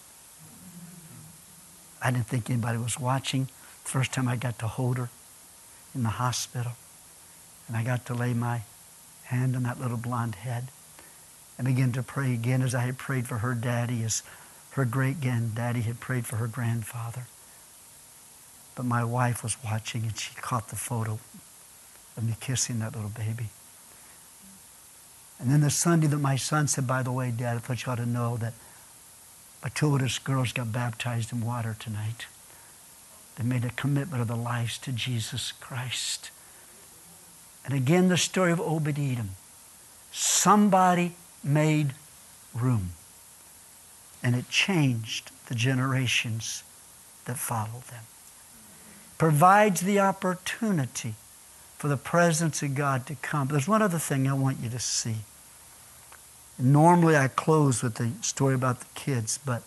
I didn't think anybody was watching. The first time I got to hold her in the hospital. And I got to lay my hand on that little blonde head and begin to pray again as I had prayed for her daddy, as her great-granddaddy had prayed for her grandfather. But my wife was watching, and she caught the photo of me kissing that little baby. And then the Sunday that my son said, by the way, Dad, I thought you ought to know that my two oldest girls got baptized in water tonight. They made a commitment of their lives to Jesus Christ. And again, the story of Obed-Edom. Somebody made room. And it changed the generations that followed them. Provides the opportunity for the presence of God to come. There's one other thing I want you to see. Normally I close with the story about the kids, but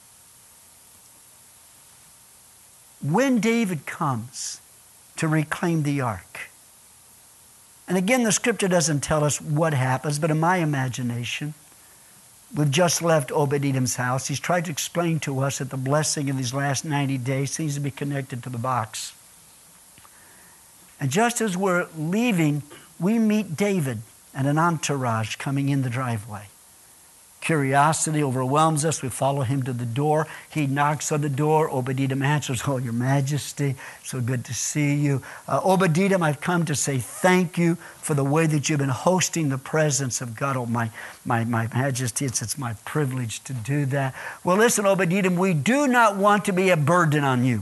when David comes to reclaim the ark, and again the scripture doesn't tell us what happens, but in my imagination, we've just left Obed-Edom's house. He's tried to explain to us that the blessing of these last 90 days seems to be connected to the box. And just as we're leaving, we meet David and an entourage coming in the driveway. Curiosity overwhelms us. We follow him to the door. He knocks on the door. Obed-Edom answers, "Oh, Your Majesty, so good to see you. Obed-Edom, I've come to say thank you for the way that you've been hosting the presence of God. Oh, my Majesty, it's my privilege to do that. Well, listen, Obed-Edom, we do not want to be a burden on you.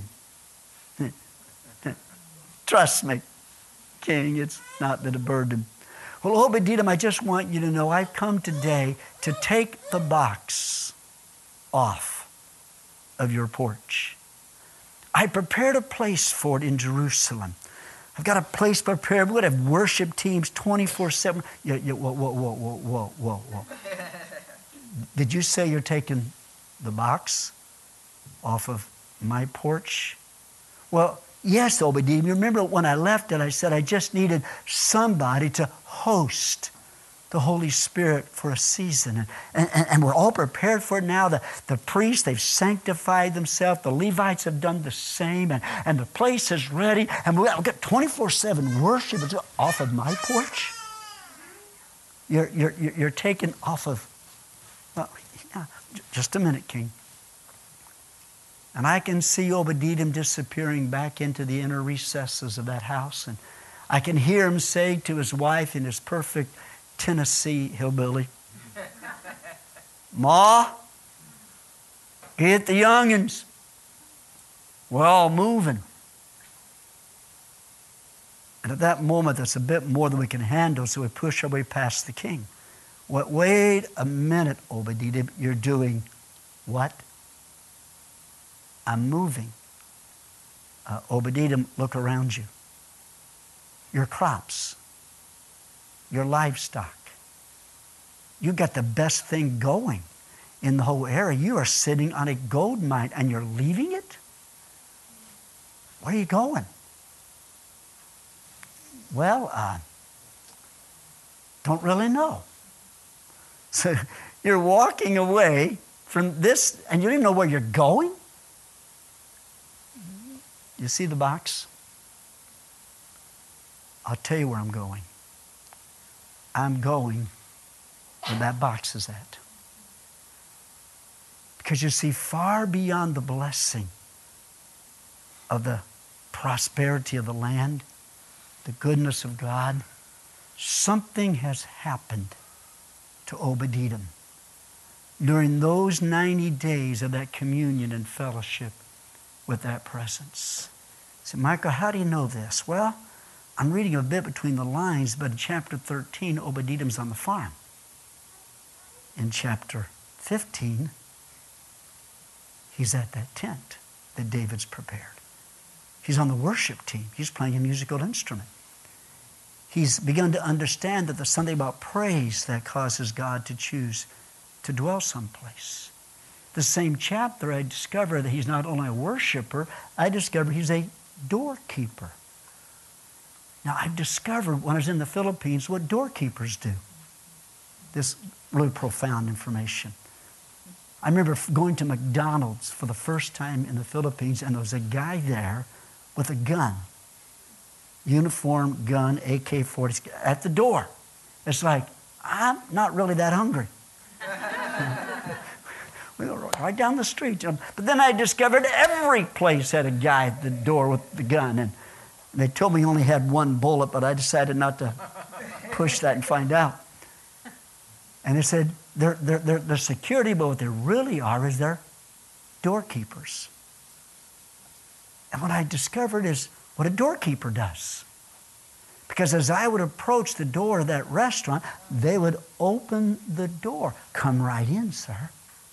Trust me, King, it's not been a burden. Well, Obed-Edom, I just want you to know I've come today to take the box off of your porch. I prepared a place for it in Jerusalem. I've got a place prepared. We're going to have worship teams 24/7. Whoa. Did you say you're taking the box off of my porch? Well, yes, Obed-Edom. You remember when I left it, I said I just needed somebody to host the Holy Spirit for a season. And we're all prepared for it now. The priests, they've sanctified themselves. The Levites have done the same. And the place is ready. And we'll get 24/7 worship off of my porch. You're taken off of... Well, yeah, just a minute, King. And I can see Obed-Edom disappearing back into the inner recesses of that house. And I can hear him say to his wife in his perfect Tennessee hillbilly, "Ma, get the youngins. We're all moving." And at that moment, that's a bit more than we can handle, so we push our way past the king. Wait a minute, Obed-Edom, you're doing what? I'm moving. Obed-Edom, look around you. Your crops, your livestock. You got the best thing going in the whole area. You are sitting on a gold mine and you're leaving it? Where are you going? Well, don't really know. So you're walking away from this and you don't even know where you're going? You see the box? I'll tell you where I'm going. I'm going where that box is at. Because you see, far beyond the blessing of the prosperity of the land, the goodness of God, something has happened to Obed-Edom during those 90 days of that communion and fellowship with that presence. I said, Michael, how do you know this? Well, I'm reading a bit between the lines, but in chapter 13, Obed-Edom's on the farm. In chapter 15, he's at that tent that David's prepared. He's on the worship team. He's playing a musical instrument. He's begun to understand that there's something about praise that causes God to choose to dwell someplace. The same chapter, I discover that he's not only a worshiper, I discover he's a doorkeeper. Now, I've discovered when I was in the Philippines what doorkeepers do. This really profound information. I remember going to McDonald's for the first time in the Philippines, and there was a guy there with a gun. Uniform gun, AK-40, at the door. It's like, I'm not really that hungry. We were right down the street. But then I discovered every place had a guy at the door with the gun. And they told me he only had one bullet, but I decided not to push that and find out. And they said, they're security, but what they really are is they're doorkeepers. And what I discovered is what a doorkeeper does. Because as I would approach the door of that restaurant, they would open the door. Come right in, sir.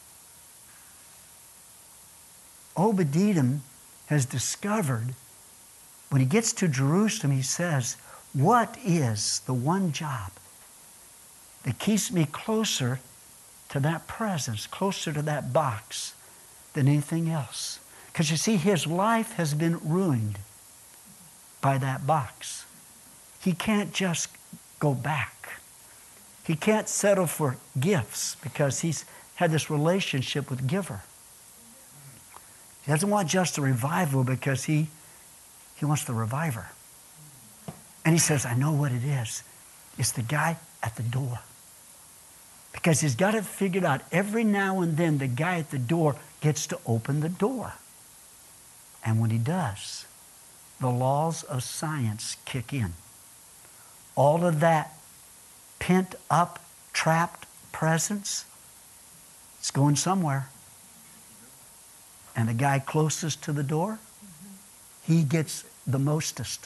Obed-Edom has discovered, when he gets to Jerusalem, he says, what is the one job that keeps me closer to that presence, closer to that box than anything else? Because you see, his life has been ruined by that box. He can't just go back. He can't settle for gifts because he's had this relationship with giver. He doesn't want just a revival because he wants the reviver. And he says, I know what it is. It's the guy at the door. Because he's got it figured out. Every now and then, the guy at the door gets to open the door. And when he does, the laws of science kick in. All of that pent up, trapped presence, it's going somewhere. And the guy closest to the door, he gets the mostest.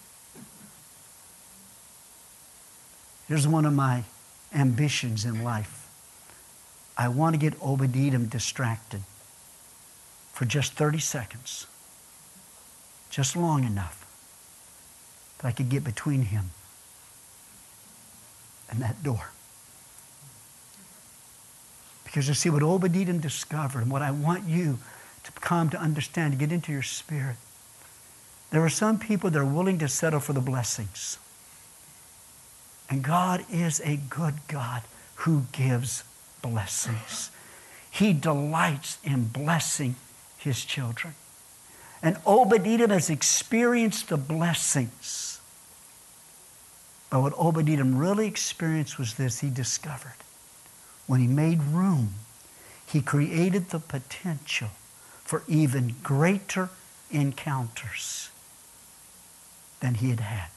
Here's one of my ambitions in life. I want to get Obed-Edom distracted for just 30 seconds. Just long enough that I could get between him and that door. Because you see what Obed-Edom discovered, and what I want you to come to understand, to get into your spirit. There are some people that are willing to settle for the blessings. And God is a good God who gives blessings. He delights in blessing his children. And Obed-Edom has experienced the blessings. But what Obed-Edom really experienced was this. He discovered when he made room, he created the potential for even greater encounters than he had had.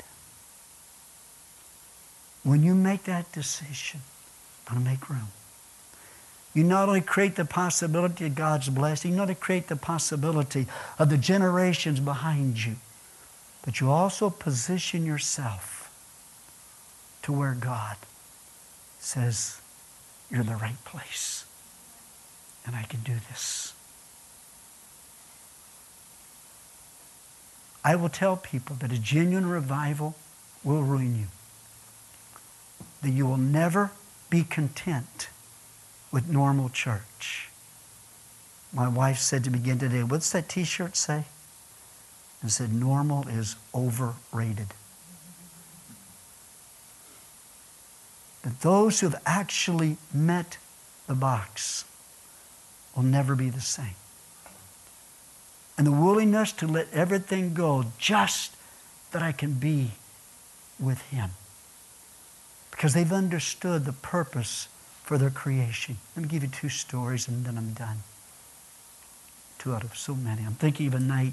When you make that decision, I'm going to make room. You not only create the possibility of God's blessing, you not only create the possibility of the generations behind you, but you also position yourself to where God says, you're in the right place, and I can do this. I will tell people that a genuine revival will ruin you. That you will never be content with normal church. My wife said to me again today, what's that t-shirt say? It said, normal is overrated. That those who have actually met the box will never be the same. And the willingness to let everything go just that I can be with him. Because they've understood the purpose for their creation. Let me give you two stories and then I'm done. Two out of so many. I'm thinking of a night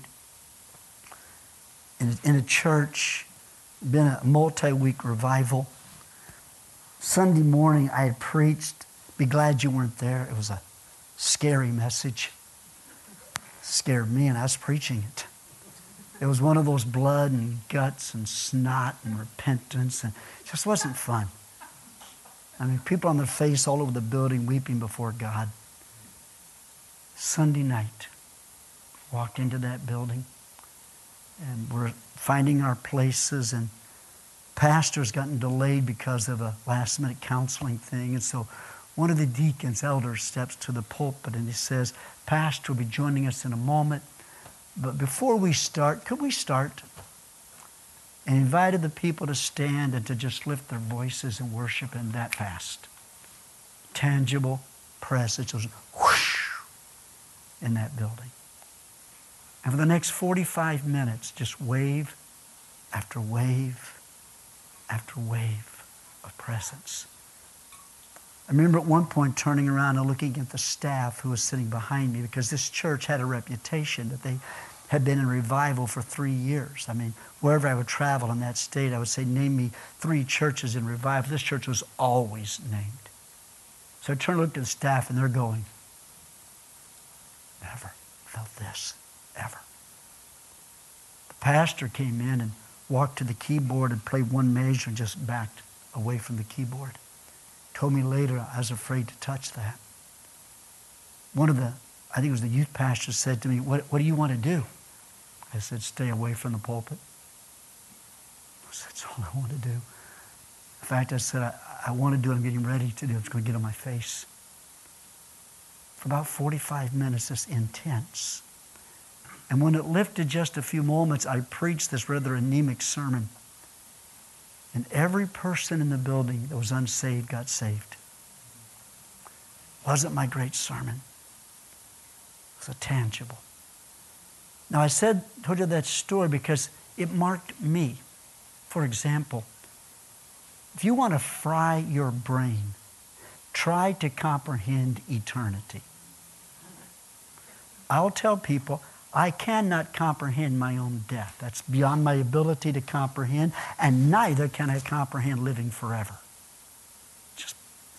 in a church, been a multi-week revival. Sunday morning I had preached, be glad you weren't there. It was a scary message. It scared me and I was preaching it. It was one of those blood and guts and snot and repentance, and it just wasn't fun. I mean, people on their face all over the building weeping before God. Sunday night, walked into that building, and we're finding our places, and pastor's gotten delayed because of a last-minute counseling thing, and so one of the deacons, elders, steps to the pulpit, and he says, Pastor will be joining us in a moment, but before we start, could we start? And invited the people to stand and to just lift their voices and worship Him that fast. Tangible presence was whoosh in that building. And for the next 45 minutes, just wave after wave after wave of presence. I remember at one point turning around and looking at the staff who was sitting behind me, because this church had a reputation that they had been in revival for 3 years. I mean, wherever I would travel in that state, I would say, name me 3 churches in revival. This church was always named. So I turned and looked at the staff, and they're going, never felt this, ever. The pastor came in and walked to the keyboard and played one measure and just backed away from the keyboard. Told me later I was afraid to touch that. One of the, I think it was the youth pastor, said to me, what do you want to do? I said, stay away from the pulpit. I said, that's all I want to do. In fact, I said, I want to do what I'm getting ready to do. It's going to get on my face. For about 45 minutes, it's intense. And when it lifted just a few moments, I preached this rather anemic sermon. And every person in the building that was unsaved got saved. Wasn't my great sermon. It was a tangible. Now I told you that story because it marked me. For example, if you want to fry your brain, try to comprehend eternity. I'll tell people, I cannot comprehend my own death. That's beyond my ability to comprehend, and neither can I comprehend living forever. Just,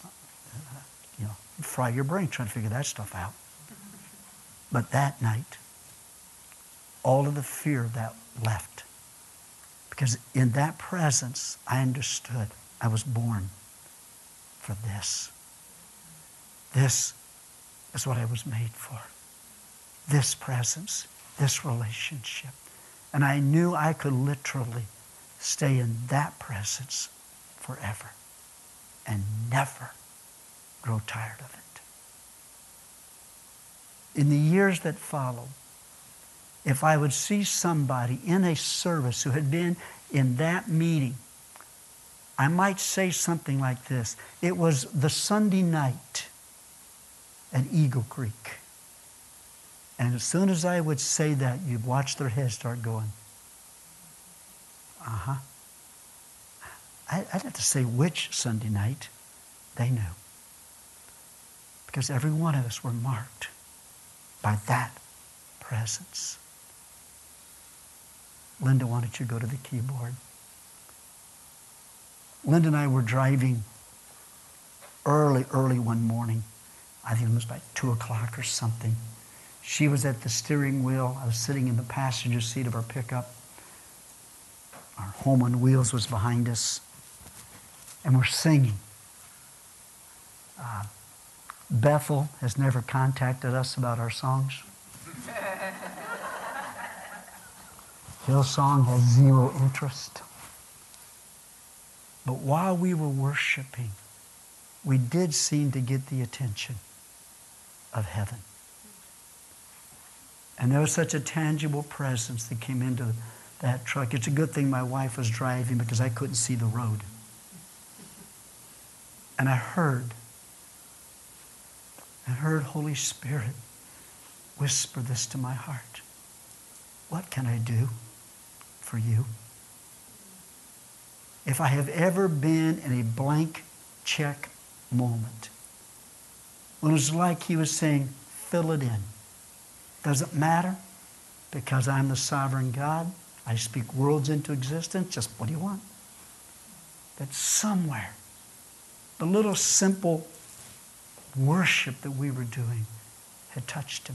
fry your brain trying to figure that stuff out. But that night, all of the fear of that left. Because in that presence, I understood I was born for this. This is what I was made for. This presence, this relationship. And I knew I could literally stay in that presence forever and never grow tired of it. In the years that followed, if I would see somebody in a service who had been in that meeting, I might say something like this. It was the Sunday night at Eagle Creek. And as soon as I would say that, you'd watch their heads start going, uh-huh. I'd have to say which Sunday night. They knew. Because every one of us were marked by that presence. Linda, why don't you go to the keyboard? Linda and I were driving early one morning. I think it was like 2 o'clock or something. She was at the steering wheel. I was sitting in the passenger seat of our pickup. Our Home on Wheels was behind us. And we're singing. Bethel has never contacted us about our songs. Hillsong has 0 interest. But while we were worshiping, we did seem to get the attention of heaven. And there was such a tangible presence that came into that truck. It's a good thing my wife was driving because I couldn't see the road. And I heard Holy Spirit whisper this to my heart. What can I do for you? If I have ever been in a blank check moment, when it was like he was saying, fill it in. Doesn't matter, because I'm the sovereign God. I speak worlds into existence. Just what do you want? That somewhere the little simple worship that we were doing had touched him.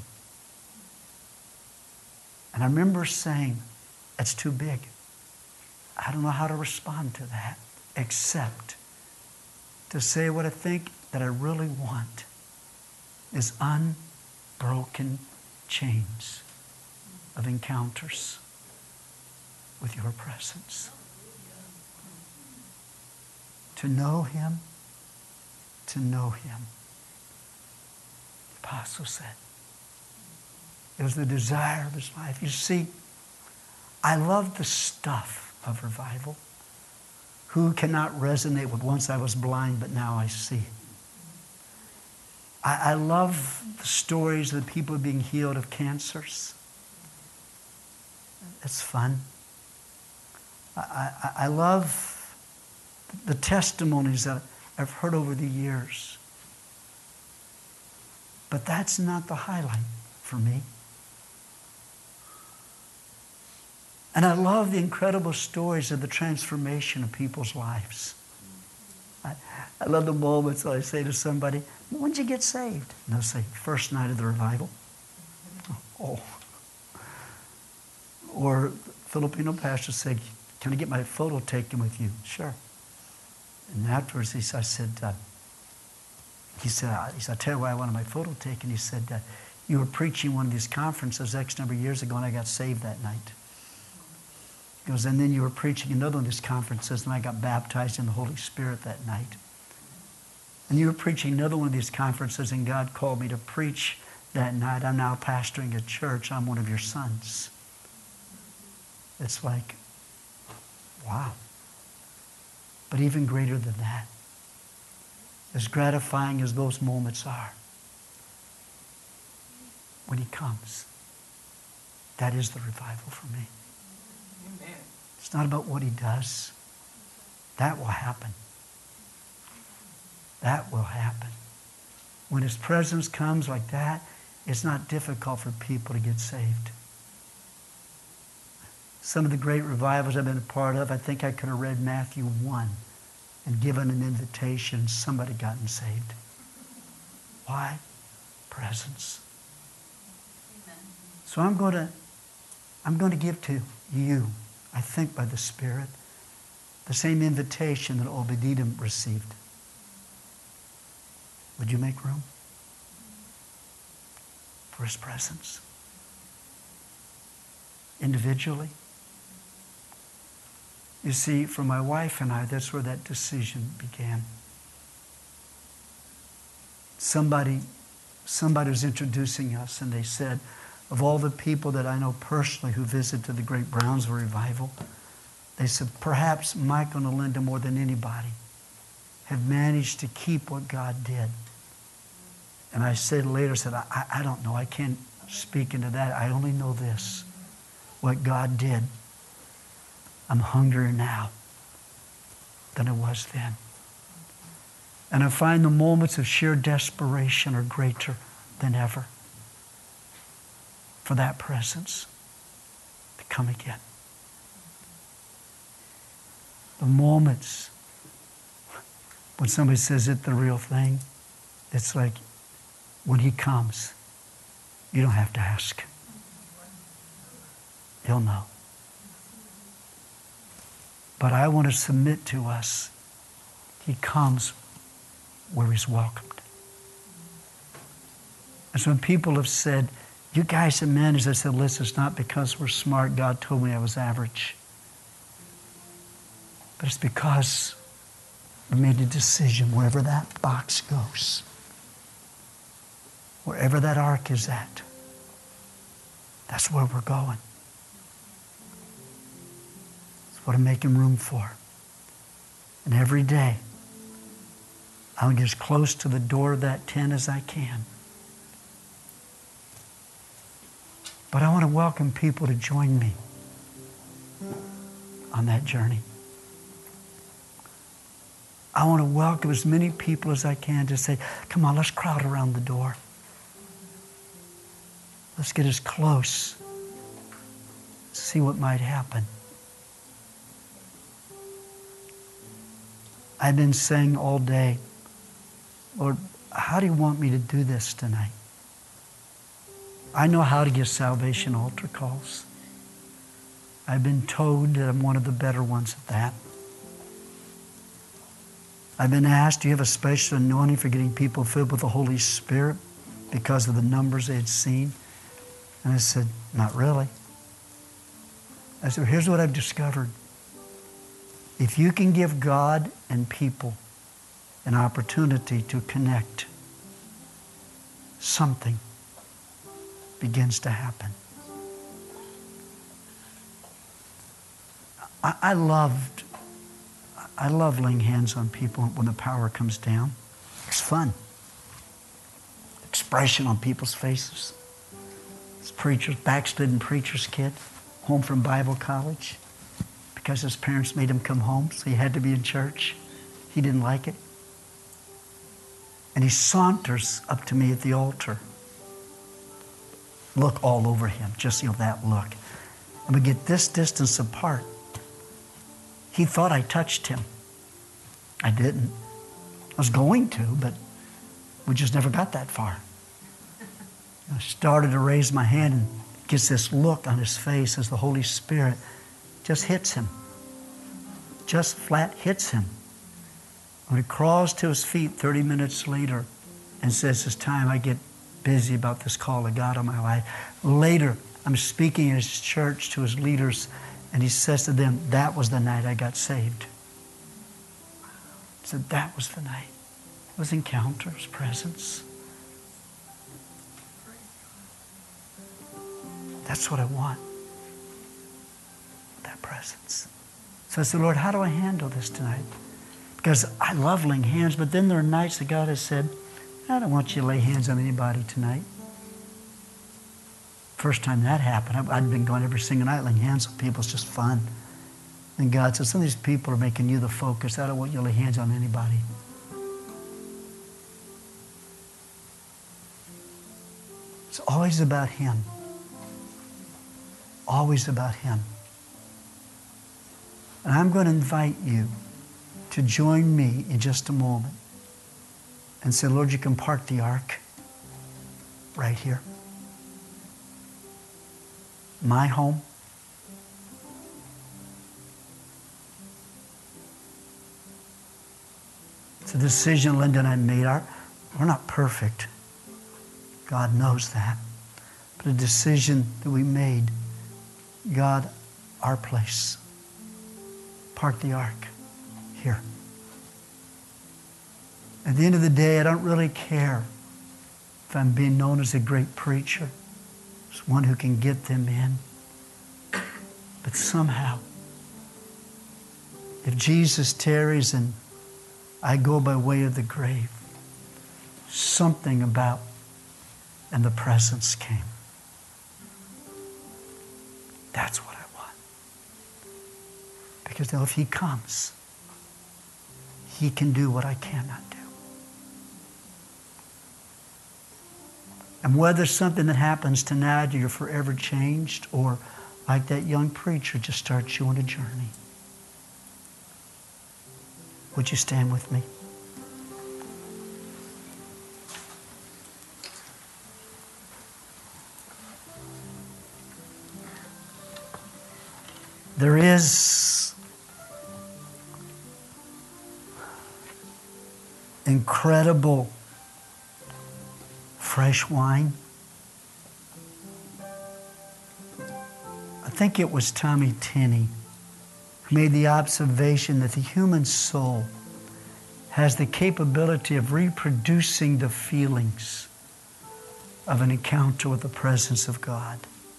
And I remember saying, that's too big. I don't know how to respond to that, except to say what I think that I really want is unbroken chains of encounters with your presence. To know him, to know him. The apostle said, it was the desire of his life. You see, I love the stuff of revival. Who cannot resonate with once I was blind, but now I see? I love the stories of the people being healed of cancers. It's fun. I love the testimonies that I've heard over the years. But that's not the highlight for me. And I love the incredible stories of the transformation of people's lives. I love the moments that I say to somebody, when did you get saved? And they'll say, first night of the revival. Oh. Or Filipino pastor said, can I get my photo taken with you? Sure. And afterwards, I said, I tell you why I wanted my photo taken. He said, you were preaching one of these conferences X number of years ago, and I got saved that night. He goes, and then you were preaching another one of these conferences, and I got baptized in the Holy Spirit that night. And you were preaching another one of these conferences, and God called me to preach that night. I'm now pastoring a church. I'm one of your sons. It's like, wow. But even greater than that, as gratifying as those moments are, when he comes, that is the revival for me. Amen. It's not about what he does. That will happen. That will happen. When his presence comes like that, it's not difficult for people to get saved. Some of the great revivals I've been a part of, I think I could have read Matthew 1 and given an invitation, somebody gotten saved. Why? Presence. Amen. So I'm going to give to you, I think by the Spirit, the same invitation that Obed-Edom received. Would you make room for his presence? Individually. You see, for my wife and I, that's where that decision began. Somebody was introducing us, and they said, of all the people that I know personally who visited the Great Brownsville Revival, they said, perhaps Michael and Linda, more than anybody, have managed to keep what God did. And I said later, I don't know. I can't speak into that. I only know this. What God did. I'm hungrier now than I was then. And I find the moments of sheer desperation are greater than ever for that presence to come again. The moments when somebody says it's the real thing, it's like when he comes, you don't have to ask. He'll know. But I want to submit to us, he comes where he's welcomed. And so when people have said, you guys have managed, I said, listen, it's not because we're smart. God told me I was average. But it's because we made a decision wherever that box goes, wherever that ark is at, that's where we're going. That's what I'm making room for. And every day, I'll get as close to the door of that tent as I can. But I want to welcome people to join me on that journey. I want to welcome as many people as I can to say, come on, let's crowd around the door. Let's get as close. See what might happen. I've been saying all day, Lord, how do you want me to do this tonight? I know how to give salvation altar calls. I've been told that I'm one of the better ones at that. I've been asked, do you have a special anointing for getting people filled with the Holy Spirit because of the numbers they had seen? And I said, not really. I said, here's what I've discovered. If you can give God and people an opportunity to connect, something begins to happen. I love laying hands on people when the power comes down. It's fun. Expression on people's faces. This preacher, backslidden preacher's kid, home from Bible college because his parents made him come home, so he had to be in church. He didn't like it. And he saunters up to me at the altar. Look all over him, just that look. And we get this distance apart. He thought I touched him. I didn't. I was going to, but we just never got that far. I started to raise my hand and gets this look on his face as the Holy Spirit just hits him. Just flat hits him. When he crawls to his feet 30 minutes later and says, it's time I get busy about this call of God on my life. Later, I'm speaking in his church to his leaders, and he says to them, that was the night I got saved. He said, that was the night. It was encounters, presence. That's what I want. That presence. So I said, Lord, how do I handle this tonight? Because I love laying hands, but then there are nights that God has said, I don't want you to lay hands on anybody tonight. First time that happened, I'd been going every single night laying hands on people. It's just fun. And God said, some of these people are making you the focus. I don't want you to lay hands on anybody. It's always about Him. Always about Him. And I'm going to invite you to join me in just a moment and say, Lord, you can park the ark right here. My home. It's a decision Linda and I made. We're not perfect. God knows that. But a decision that we made. God, our place. Park the ark here. At the end of the day, I don't really care if I'm being known as a great preacher, as one who can get them in. But somehow, if Jesus tarries and I go by way of the grave, something about and the presence came. That's what I want. Because now if He comes, He can do what I cannot do. And whether something that happens tonight, you're forever changed, or like that young preacher, just starts you on a journey. Would you stand with me? There is incredible fresh wine. I think it was Tommy Tenney who made the observation that the human soul has the capability of reproducing the feelings of an encounter with the presence of God.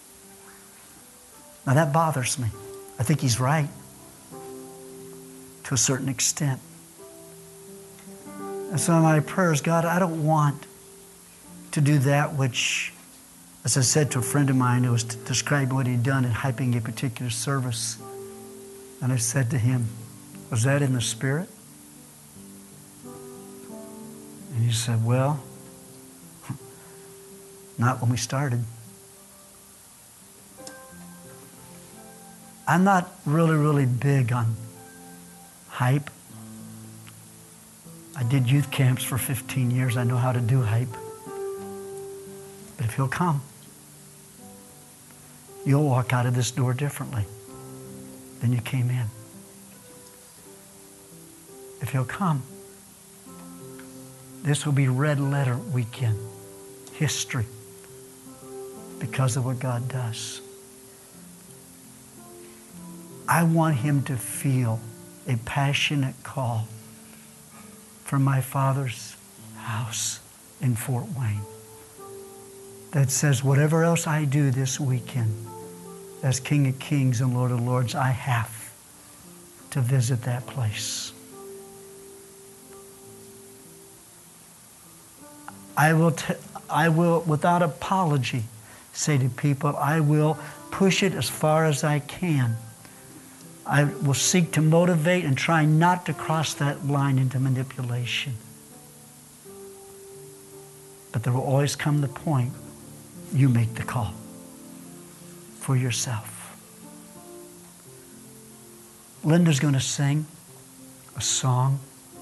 Now that bothers me. I think he's right to a certain extent. And so my prayer is, God, I don't want to do that which, as I said to a friend of mine who was describing what he'd done in hyping a particular service. And I said to him, was that in the Spirit? And he said, well, not when we started. I'm not really big on hype. I I did youth camps for 15 years. I know how to do hype. But if He'll come, you'll walk out of this door differently than you came in. If He'll come, this will be red letter weekend, history, because of what God does. I want him to feel a passionate call for my Father's house in Fort Wayne that says, whatever else I do this weekend, as King of Kings and Lord of Lords, I have to visit that place. I will, without apology, say to people, I will push it as far as I can. I will seek to motivate and try not to cross that line into manipulation. But there will always come the point you make the call for yourself. Linda's going to sing a song.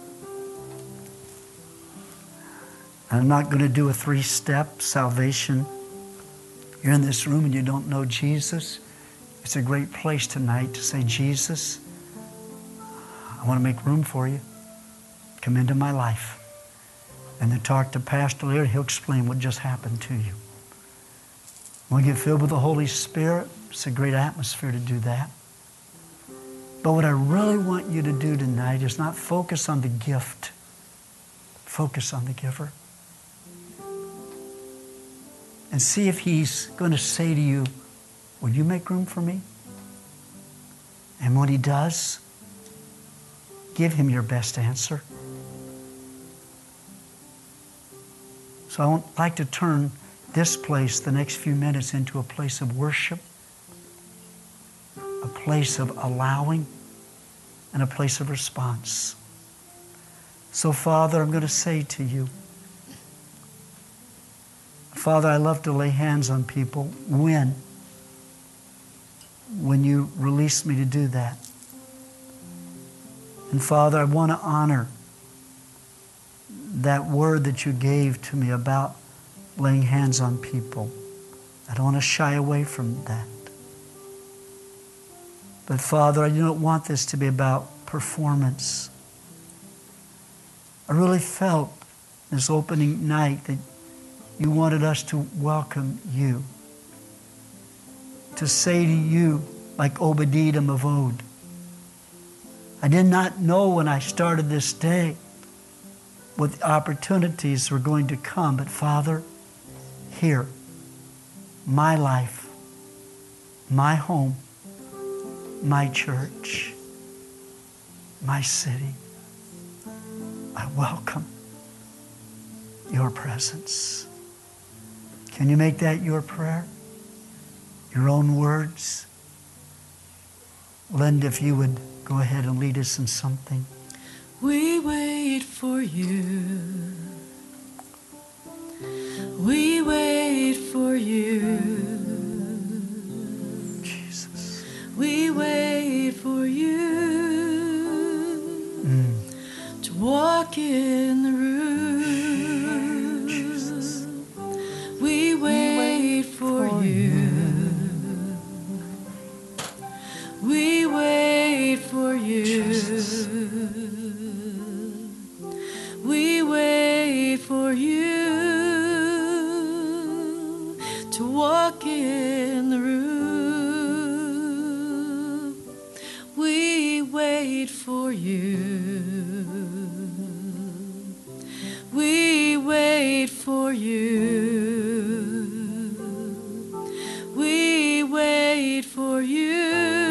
I'm not going to do a 3-step salvation. You're in this room and you don't know Jesus. It's a great place tonight to say, Jesus, I want to make room for you. Come into my life. And then talk to Pastor Larry. He'll explain what just happened to you. When you get filled with the Holy Spirit, it's a great atmosphere to do that. But what I really want you to do tonight is not focus on the gift. Focus on the giver. And see if he's going to say to you, will you make room for me? And when he does, give him your best answer. So I would like to turn this place, the next few minutes, into a place of worship, a place of allowing, and a place of response. So, Father, I'm going to say to you, Father, I love to lay hands on people when you release me to do that. And Father, I want to honor that word that you gave to me about laying hands on people. I don't want to shy away from that. But Father, I do not want this to be about performance. I really felt this opening night that you wanted us to welcome you. To say to you, like Obed-Edom of old, I did not know when I started this day what opportunities were going to come. But Father, here, my life, my home, my church, my city, I welcome your presence. Can you make that your prayer? Your own words? Linda, if you would go ahead and lead us in something. We wait for you. We wait for you. Jesus. We wait for you to walk in the room. Jesus. We wait for you. We wait for you. Jesus. We wait for you to walk in the room. We wait for you. We wait for you. We wait for you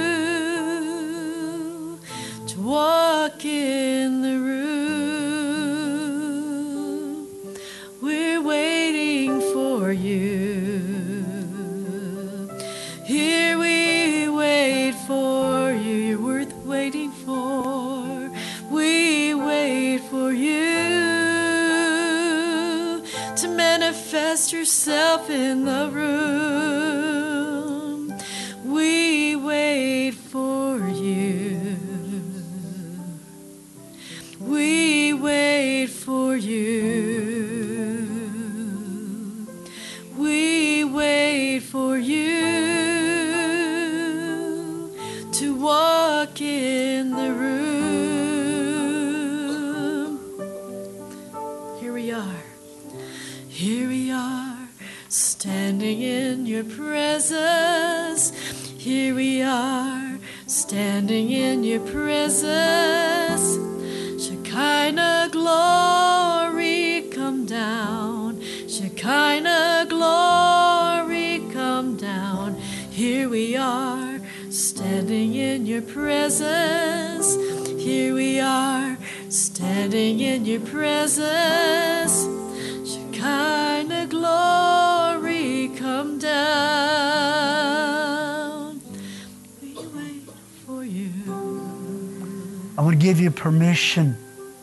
to walk in the room. We're waiting for you. Here we wait for you. You're worth waiting for. We wait for you to manifest yourself in the room. We wait for you. We wait Here we are. Here we are, standing in your presence. Here we are, standing in your presence. Shekinah glory, come down. Shekinah glory, come down. Here we are, standing in your presence. Here we are, standing in your presence. Shekinah glory, come down. We wait for you. I want to give you permission.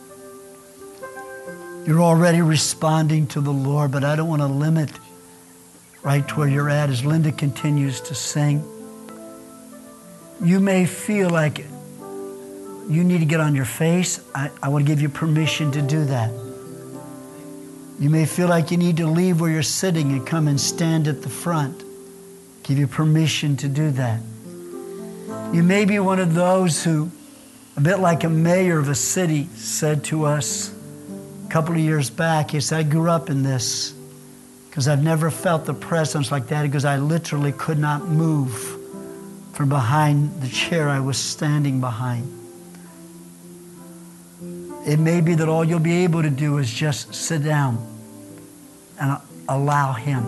You're already responding to the Lord, but I don't want to limit right to where you're at as Linda continues to sing. You may feel like you need to get on your face. I want to give you permission to do that. You may feel like you need to leave where you're sitting and come and stand at the front. Give you permission to do that. You may be one of those who, a bit like a mayor of a city said to us a couple of years back, he said, I grew up in this because I've never felt the presence like that because I literally could not move from behind the chair I was standing behind. It may be that all you'll be able to do is just sit down and allow Him.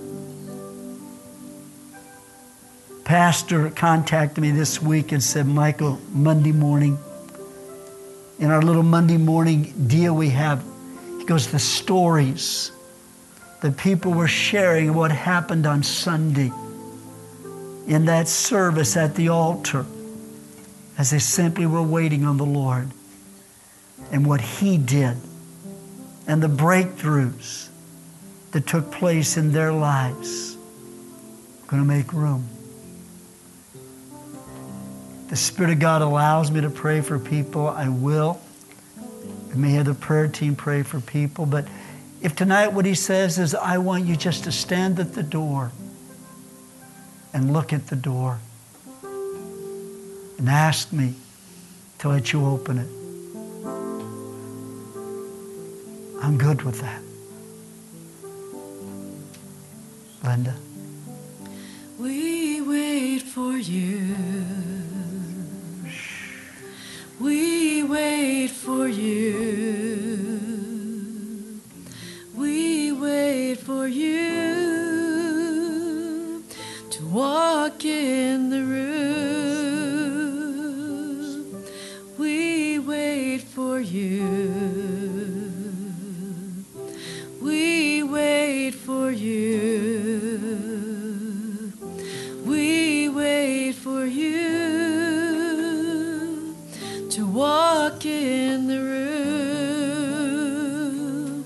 Pastor contacted me this week and said, Michael, Monday morning, in our little Monday morning deal we have, he goes, the stories that people were sharing what happened on Sunday in that service at the altar as they simply were waiting on the Lord and what He did and the breakthroughs that took place in their lives. I'm going to make room. The Spirit of God allows me to pray for people, I will. I may have the prayer team pray for people, but if tonight what He says is, I want you just to stand at the door and look at the door and ask me to let you open it. I'm good with that. Linda. We wait for you. We wait for you. We wait for you to walk in the room. We wait for you. We wait for you. We wait for you to walk in the room.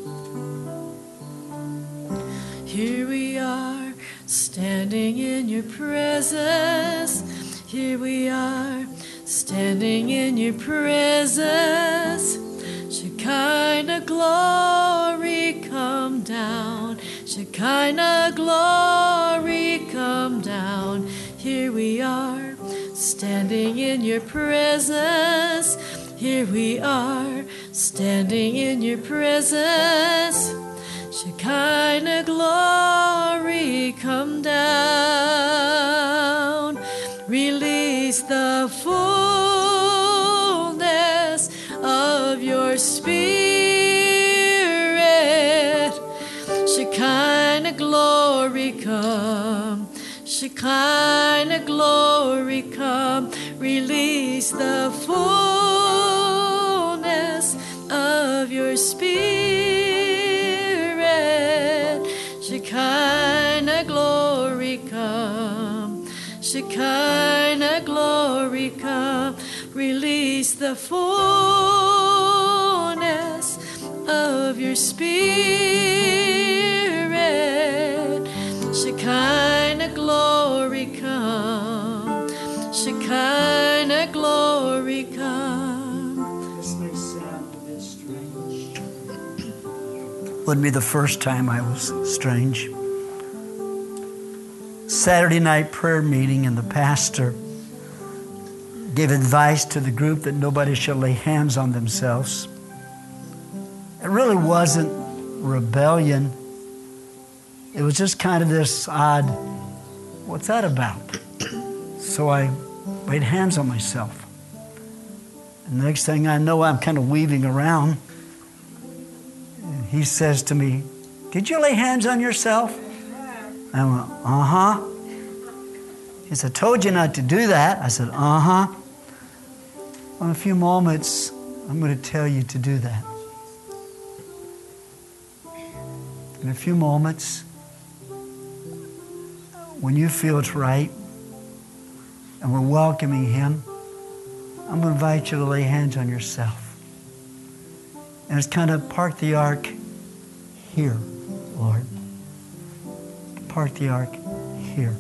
Here we are, standing in your presence. Here we are, standing in your presence. Shekinah glory, come down. Shekinah glory, come down. Here we are, standing in your presence. Here we are, standing in your presence. Shekinah glory, come down. Release the fullness of your Spirit. Shekinah glory, come. Shekinah glory, come. Release the fullness of your Spirit. Shekinah glory, come. Shekinah glory, come. Release the fullness of your Spirit. Shekinah glory, come. Shekinah glory, come. This may sound a bit strange. Wouldn't be the first time I was strange. Saturday night prayer meeting, and the pastor gave advice to the group that nobody should lay hands on themselves. It really wasn't rebellion. It was just kind of this odd, what's that about? So I laid hands on myself. And the next thing I know, I'm kind of weaving around. And he says to me, "Did you lay hands on yourself?" I went, "Uh-huh." He said, "I told you not to do that." I said, "Uh-huh." Well, in a few moments, I'm going to tell you to do that. In a few moments, when you feel it's right, and we're welcoming him, I'm going to invite you to lay hands on yourself. And it's kind of park the ark here, Lord. Park the ark here.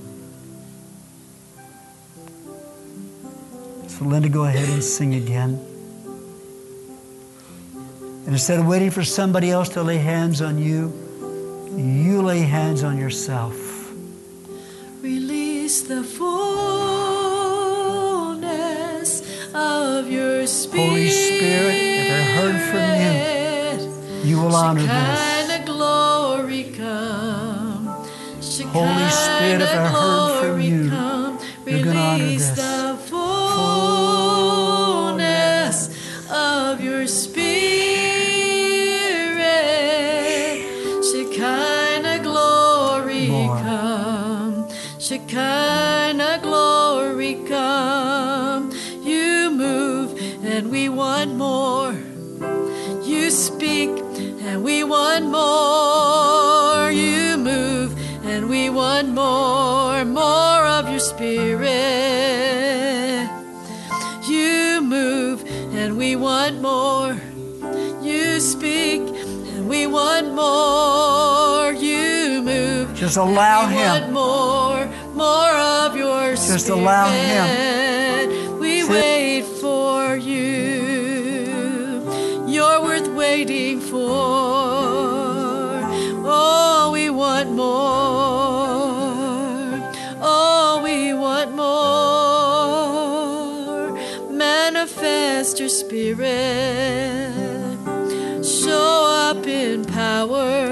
So Linda, go ahead and sing again. And instead of waiting for somebody else to lay hands on you, you lay hands on yourself. Release the fullness of your Spirit. Holy Spirit, if I heard from you, you will honor this. Shekinah glory come. Holy Spirit, if I heard from you, you're going to honor Release this. the fullness of your Spirit. Shekinah glory come. Shekinah glory come. You move and we want more. You speak and we want more. You move and we want more. More of your Spirit. You move and we want more. You speak and we want more. You move. Just allow and we him. want more of your Spirit. Just allow him. We wait for you. You're worth waiting for. Oh, we want more. Oh, we want more. Manifest your Spirit. Show up in power.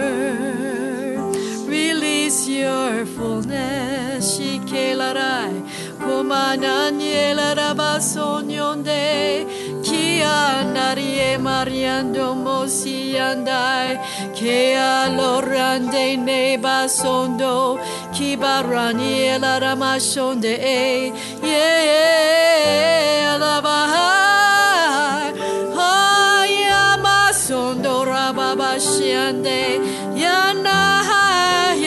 Release your fullness. Shikelarai. Komananyela rabasonyonde. Kianarie mariando mosiandai. Kea lorande nebasondo. Kibaraniela ramashonde. Yeah, alabahai. Oh, yamasondo rababashiande. Yanahai.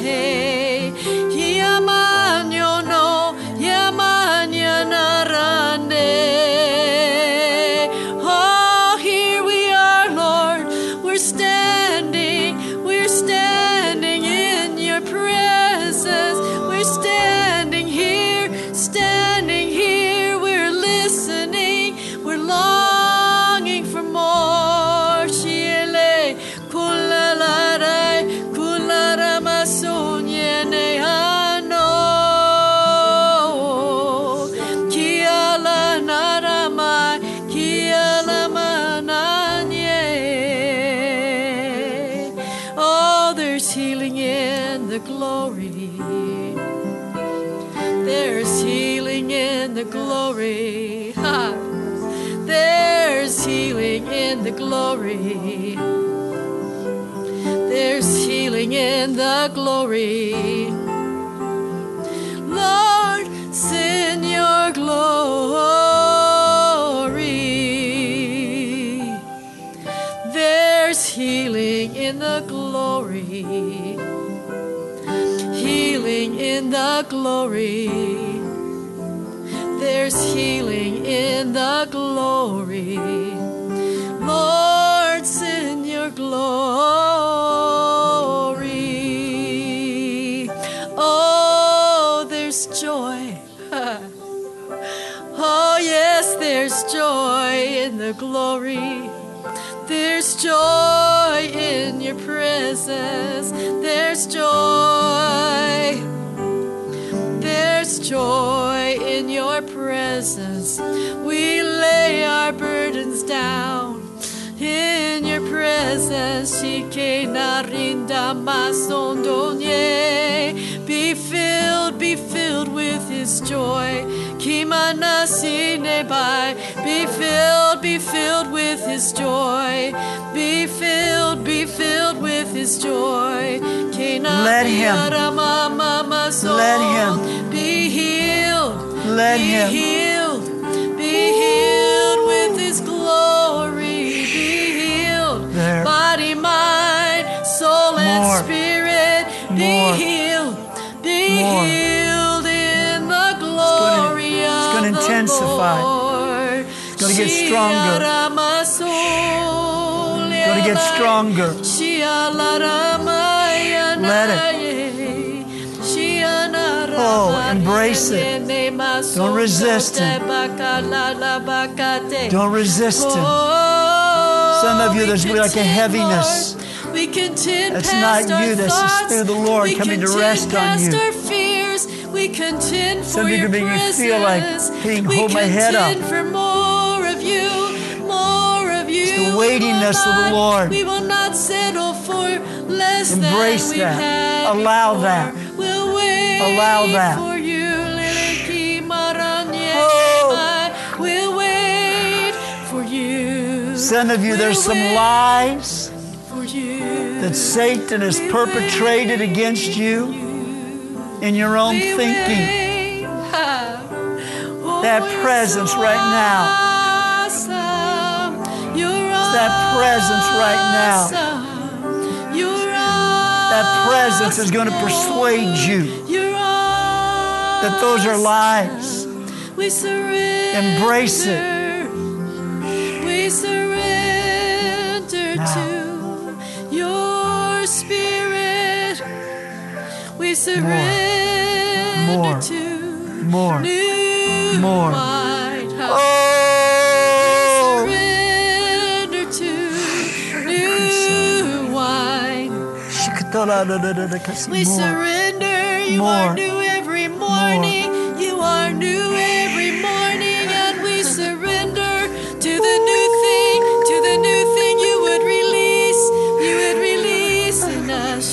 Yamanyono. Yamanyanarande. Oh, here we are, Lord. We're standing in your presence. We're standing here. We're listening. We're longing for more. Shiele kulalarai kularamasunye ano. Kiala naramai kiala mananye. Oh, there's healing in the glory. There's healing in the glory. Ha. There's healing in the glory. There's healing in the glory. Lord, send your glory. There's healing in the glory. Healing in the glory. There's healing in the glory. Lord, send your glory. Oh, there's joy. Oh, yes, there's joy in the glory. There's joy in your presence. There's joy. There's joy in your presence. We lay our burdens down in your presence. presence. Be filled with His joy. Be filled with His joy. Be filled with His joy. Let Him. Let Him. Be healed. Let Be Him. healed. Be healed with His glory. Be healed. There. Body, mind, soul, and More. spirit. Be More. healed. Be More. healed in the glory it's gonna of the intensify. Lord. It's gonna get stronger. It's gonna get stronger. Let it. Oh, embrace it. Don't resist Him. Don't resist Him. Some of you, there's like a heaviness. That's not you, that's the Spirit of the Lord coming to rest on you. We contend Some for of you your maybe feel like, presence. hey, We hold my head up. contend for more of you, more of you. It's the weightiness of the Lord. We will not settle for less Embrace than we've that. had Allow before. that. We'll wait Allow that. for you. Oh. We'll wait for you. Some of you, there's We'll some wait lies for you. that Satan has perpetrated against you in your own We thinking. wait. That presence right now. That presence right now. That presence is going to persuade you that those are lies. We surrender. Embrace it. We surrender Now. to your spirit. We surrender More. to More. new More. wine. Oh! Surrender to new wine. We More. surrender. You More. are new every morning. You are new every morning, and we surrender to the new thing, you would release. You would release in us.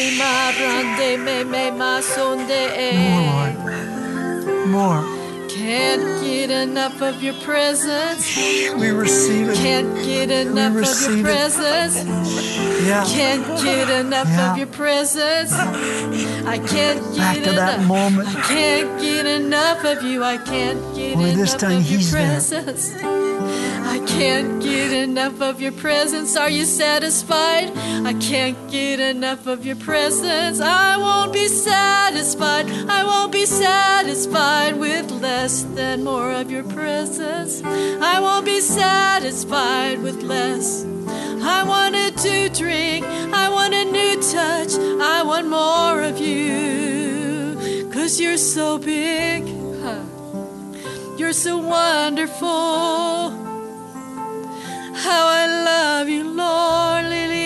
More. Can't get enough of your presence. We receive it. Can't get enough of receive your it. presence. Yeah. Can't get enough Yeah. of your presence. I can't get Back to that enough. moment. I can't get enough of you. I can't get Boy, this enough time of your He's there. presence. I can't get enough of your presence. Are you satisfied? I can't get enough of your presence. I won't be satisfied. I won't be satisfied with less than more of your presence. I won't be satisfied with less. I wanted to drink. I want a new touch. I want more of you. 'Cause you're so big. You're so wonderful. How I love you, Lord.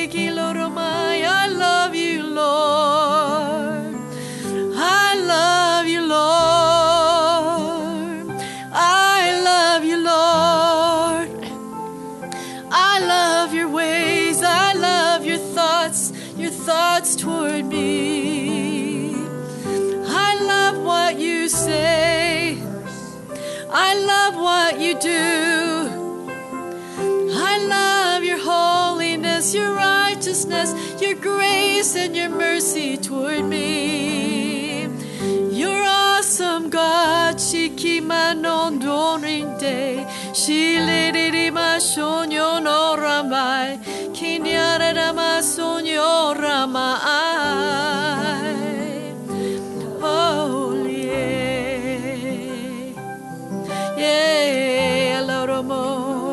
I love you, Lord. I love you, Lord. I love you, Lord. I love your ways. I love your thoughts toward me. I love what you say. I love what you do. I love your holiness, your righteousness, your grace, and your mercy toward me. You're awesome, God. Shikimanondorinde, Shilirima no ramai, Kinyarama sonyo ramai. Holy, yeah, Loromo.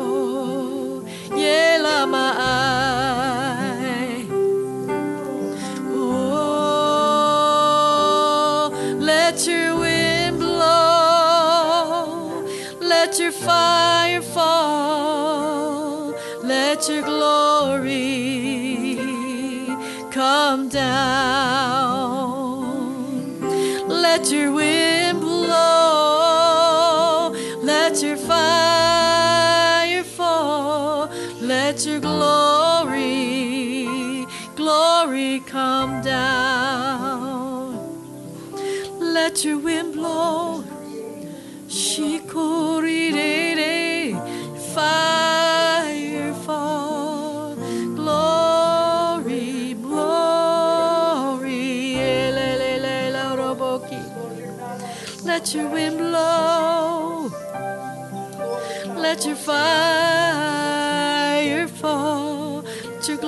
Oh, let your wind blow, let your fire fall, let your glory come down. Let your wind blow, let your fire fall, let your glory glory come down. Let your wind blow. Shikori-de-de. Fire fall. Glory, glory. Elelele-la-roboki. Let your wind blow. Let your fire fall. Let your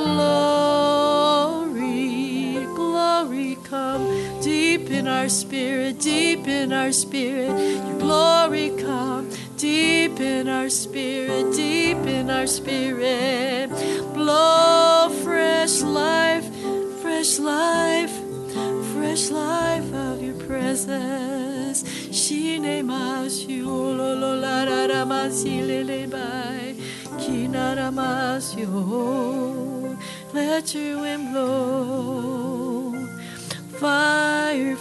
glory, glory come deep in our spirit, deep in our spirit. Your glory come deep in our spirit, deep in our spirit. Blow fresh life, fresh life, fresh life of your presence. Shine masyu lo lo la ra ra masilele bai kinara masyu. Let your wind blow. Fire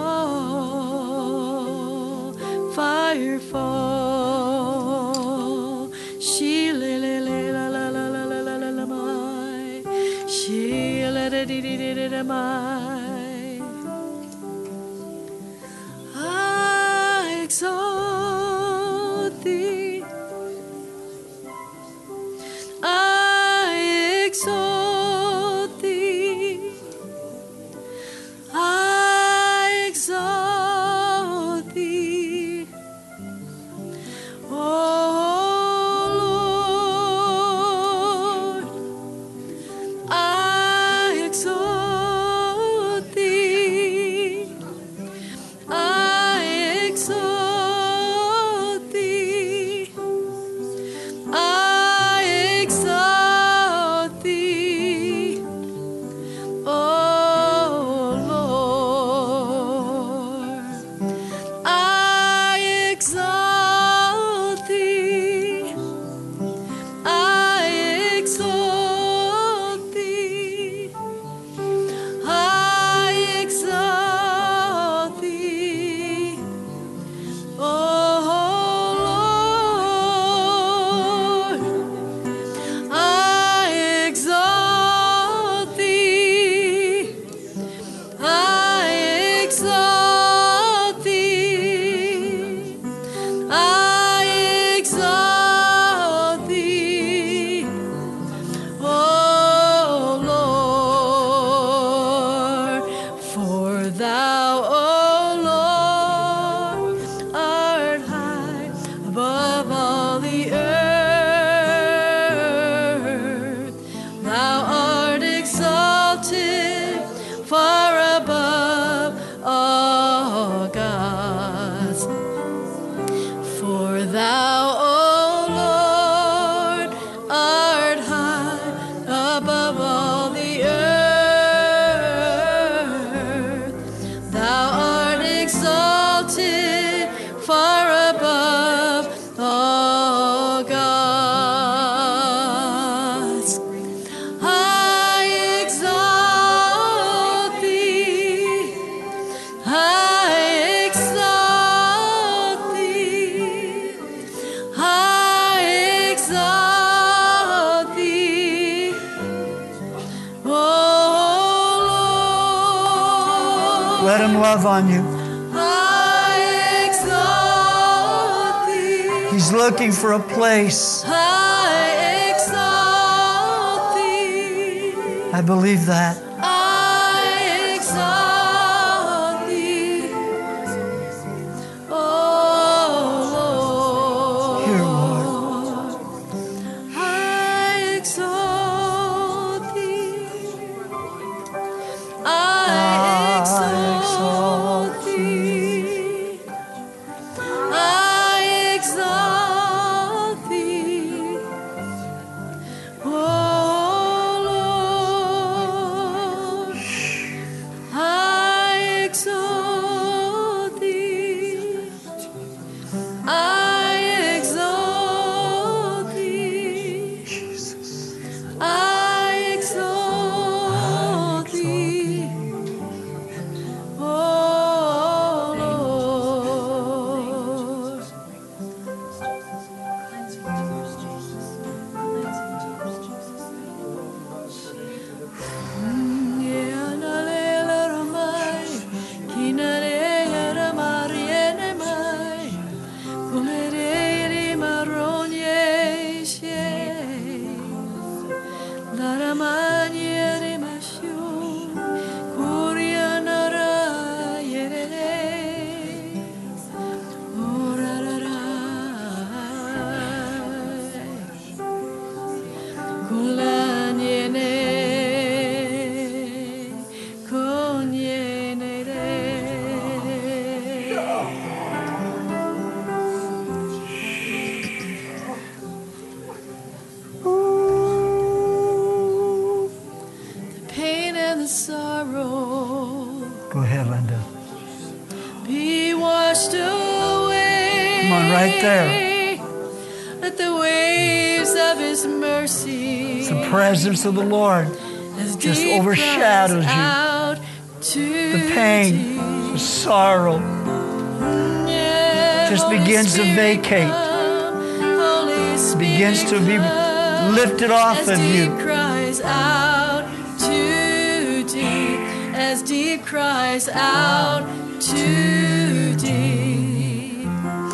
fall, fire fall. Shilele la la la la la la la la mai. Shilele di di di di mai. Exalt thee, I exalt thee, I exalt thee, oh Lord, I exalt thee, I exalt thee, I exalt thee, oh Lord, I exalt thee, I exalt thee, I exalt thee, oh Lord, I exalt thee, I exalt thee, I exalt thee, oh Lord, for thou, oh Lord, art high above all the earth. Thou art exalted far above all gods. For thou, O Lord, art high above all the earth. Thou art exalted far above all gods. I exalt thee, I exalt thee, I exalt thee, oh Lord. Let him love on you. I exalt thee, He's looking for a place. I exalt thee, I believe that. I exalt thee, oh Lord. Here, Lord. I exalt thee, I exalt thee, I exalt thee, oh and sorrow. Go ahead, Linda. Be washed away. Come on, right there. Let the waves of His mercy. It's the presence of the Lord just overshadows you. The pain, the sorrow just begins to vacate. Begins to be lifted off of you. Cries out too deep, as deep cries out too deep.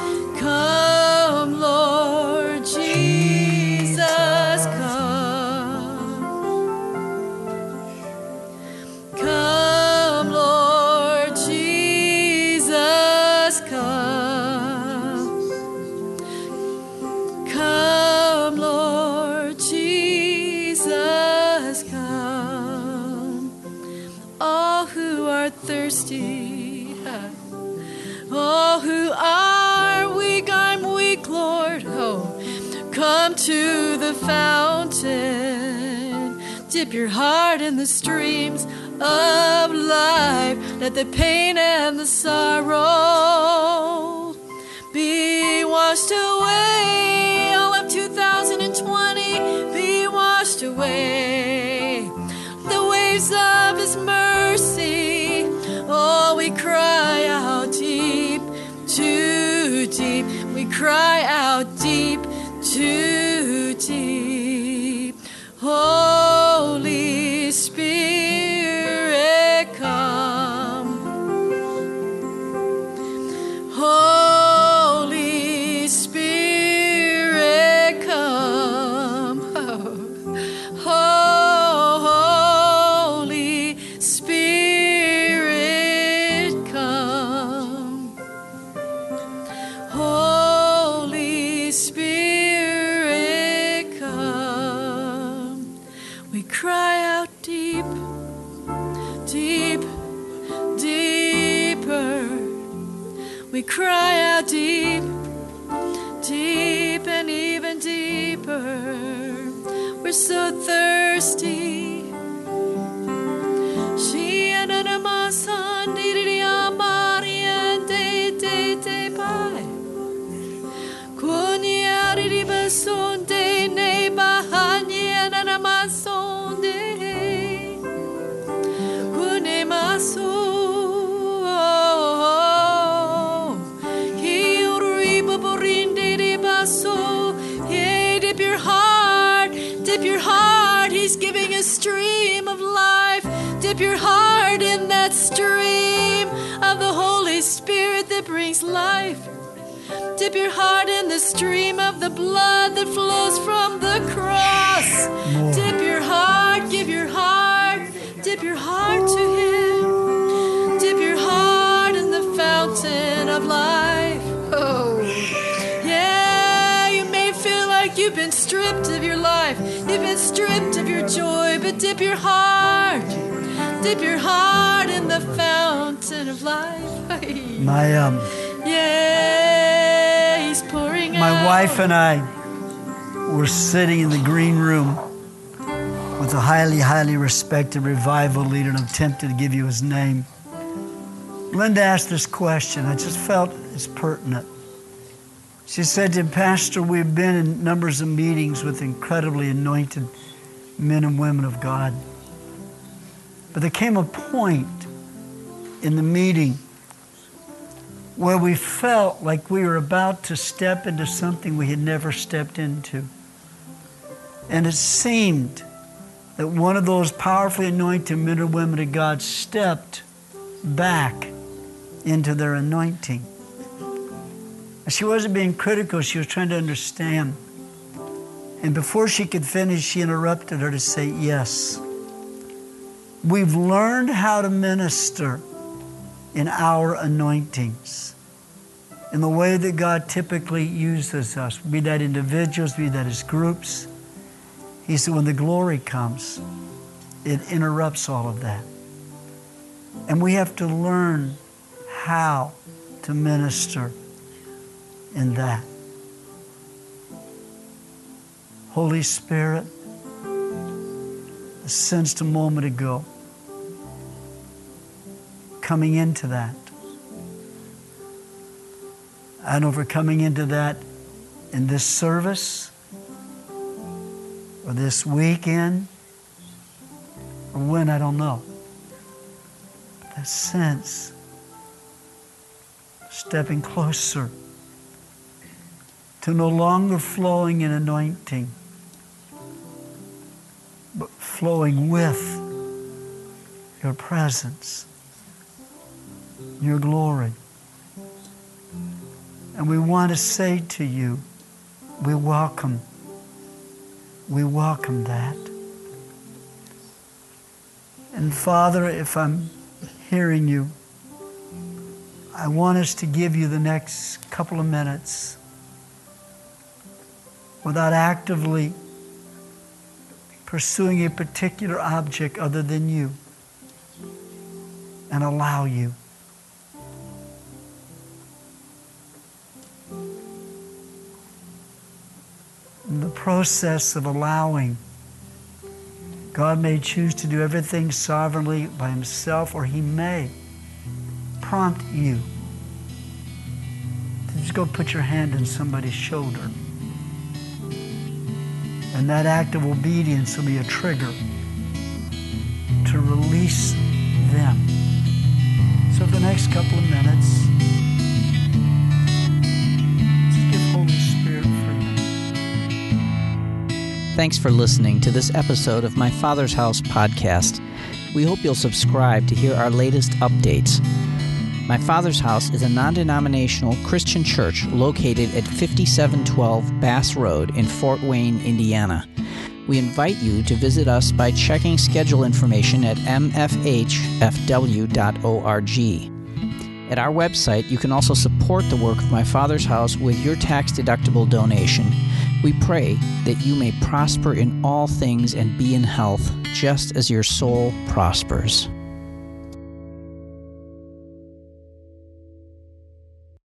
Come, Lord Jesus, come. Come, Lord Jesus, come. Come, Lord Jesus, come. All who are thirsty, all who are weak, I'm weak, Lord. Oh, come to the fountain. Dip your heart in the streams of life. Let the pain and the sorrow be washed away. All of 2020 be washed away. The waves of His mercy. Oh, we cry out deep, too deep. We cry out deep, too deep. Holy Spirit, come. Holy Spirit, come. Holy Spirit, come. Holy Spirit, come. We cry out deep, deep, deeper. We cry out deep, deep and even deeper. We're so thirsty. Dip your heart, He's giving a stream of life. Dip your heart in that stream of the Holy Spirit that brings life. Dip your heart in the stream of the blood that flows from the cross. More. Dip your heart, give your heart, dip your heart to Him. Dip your heart in the fountain of life. Oh, yeah, you may feel like you've been stripped of your life. You've been stripped of your joy, but dip your heart in the fountain of life. Yeah, He's pouring out. My wife and I were sitting in the green room with a highly, highly respected revival leader, and I'm tempted to give you his name. Linda asked this question. I just felt it's pertinent. She said to him, Pastor, we've been in numbers of meetings with incredibly anointed men and women of God. But there came a point in the meeting where we felt like we were about to step into something we had never stepped into. And it seemed that one of those powerfully anointed men and women of God stepped back into their anointing. And she wasn't being critical, she was trying to understand. And before she could finish, she interrupted her to say, yes, we've learned how to minister in our anointings, in the way that God typically uses us, be that individuals, be that as groups. He said, when the glory comes, it interrupts all of that. And we have to learn how to minister in that. Holy Spirit, I sensed a moment ago coming into that. I don't know if we're coming into that in this service or this weekend or when, I don't know. But that sense, stepping closer to no longer flowing in anointing, but flowing with your presence, your glory. And we want to say to you, we welcome that. And Father, if I'm hearing you, I want us to give you the next couple of minutes without actively pursuing a particular object other than you, and allow you. In the process of allowing, God may choose to do everything sovereignly by himself, or he may prompt you to just go put your hand on somebody's shoulder. And that act of obedience will be a trigger to release them. So for the next couple of minutes, just give Holy Spirit freedom. Thanks for listening to this episode of My Father's House podcast. We hope you'll subscribe to hear our latest updates. My Father's House is a non-denominational Christian church located at 5712 Bass Road in Fort Wayne, Indiana. We invite you to visit us by checking schedule information at mfhfw.org. At our website, you can also support the work of My Father's House with your tax-deductible donation. We pray that you may prosper in all things and be in health, just as your soul prospers.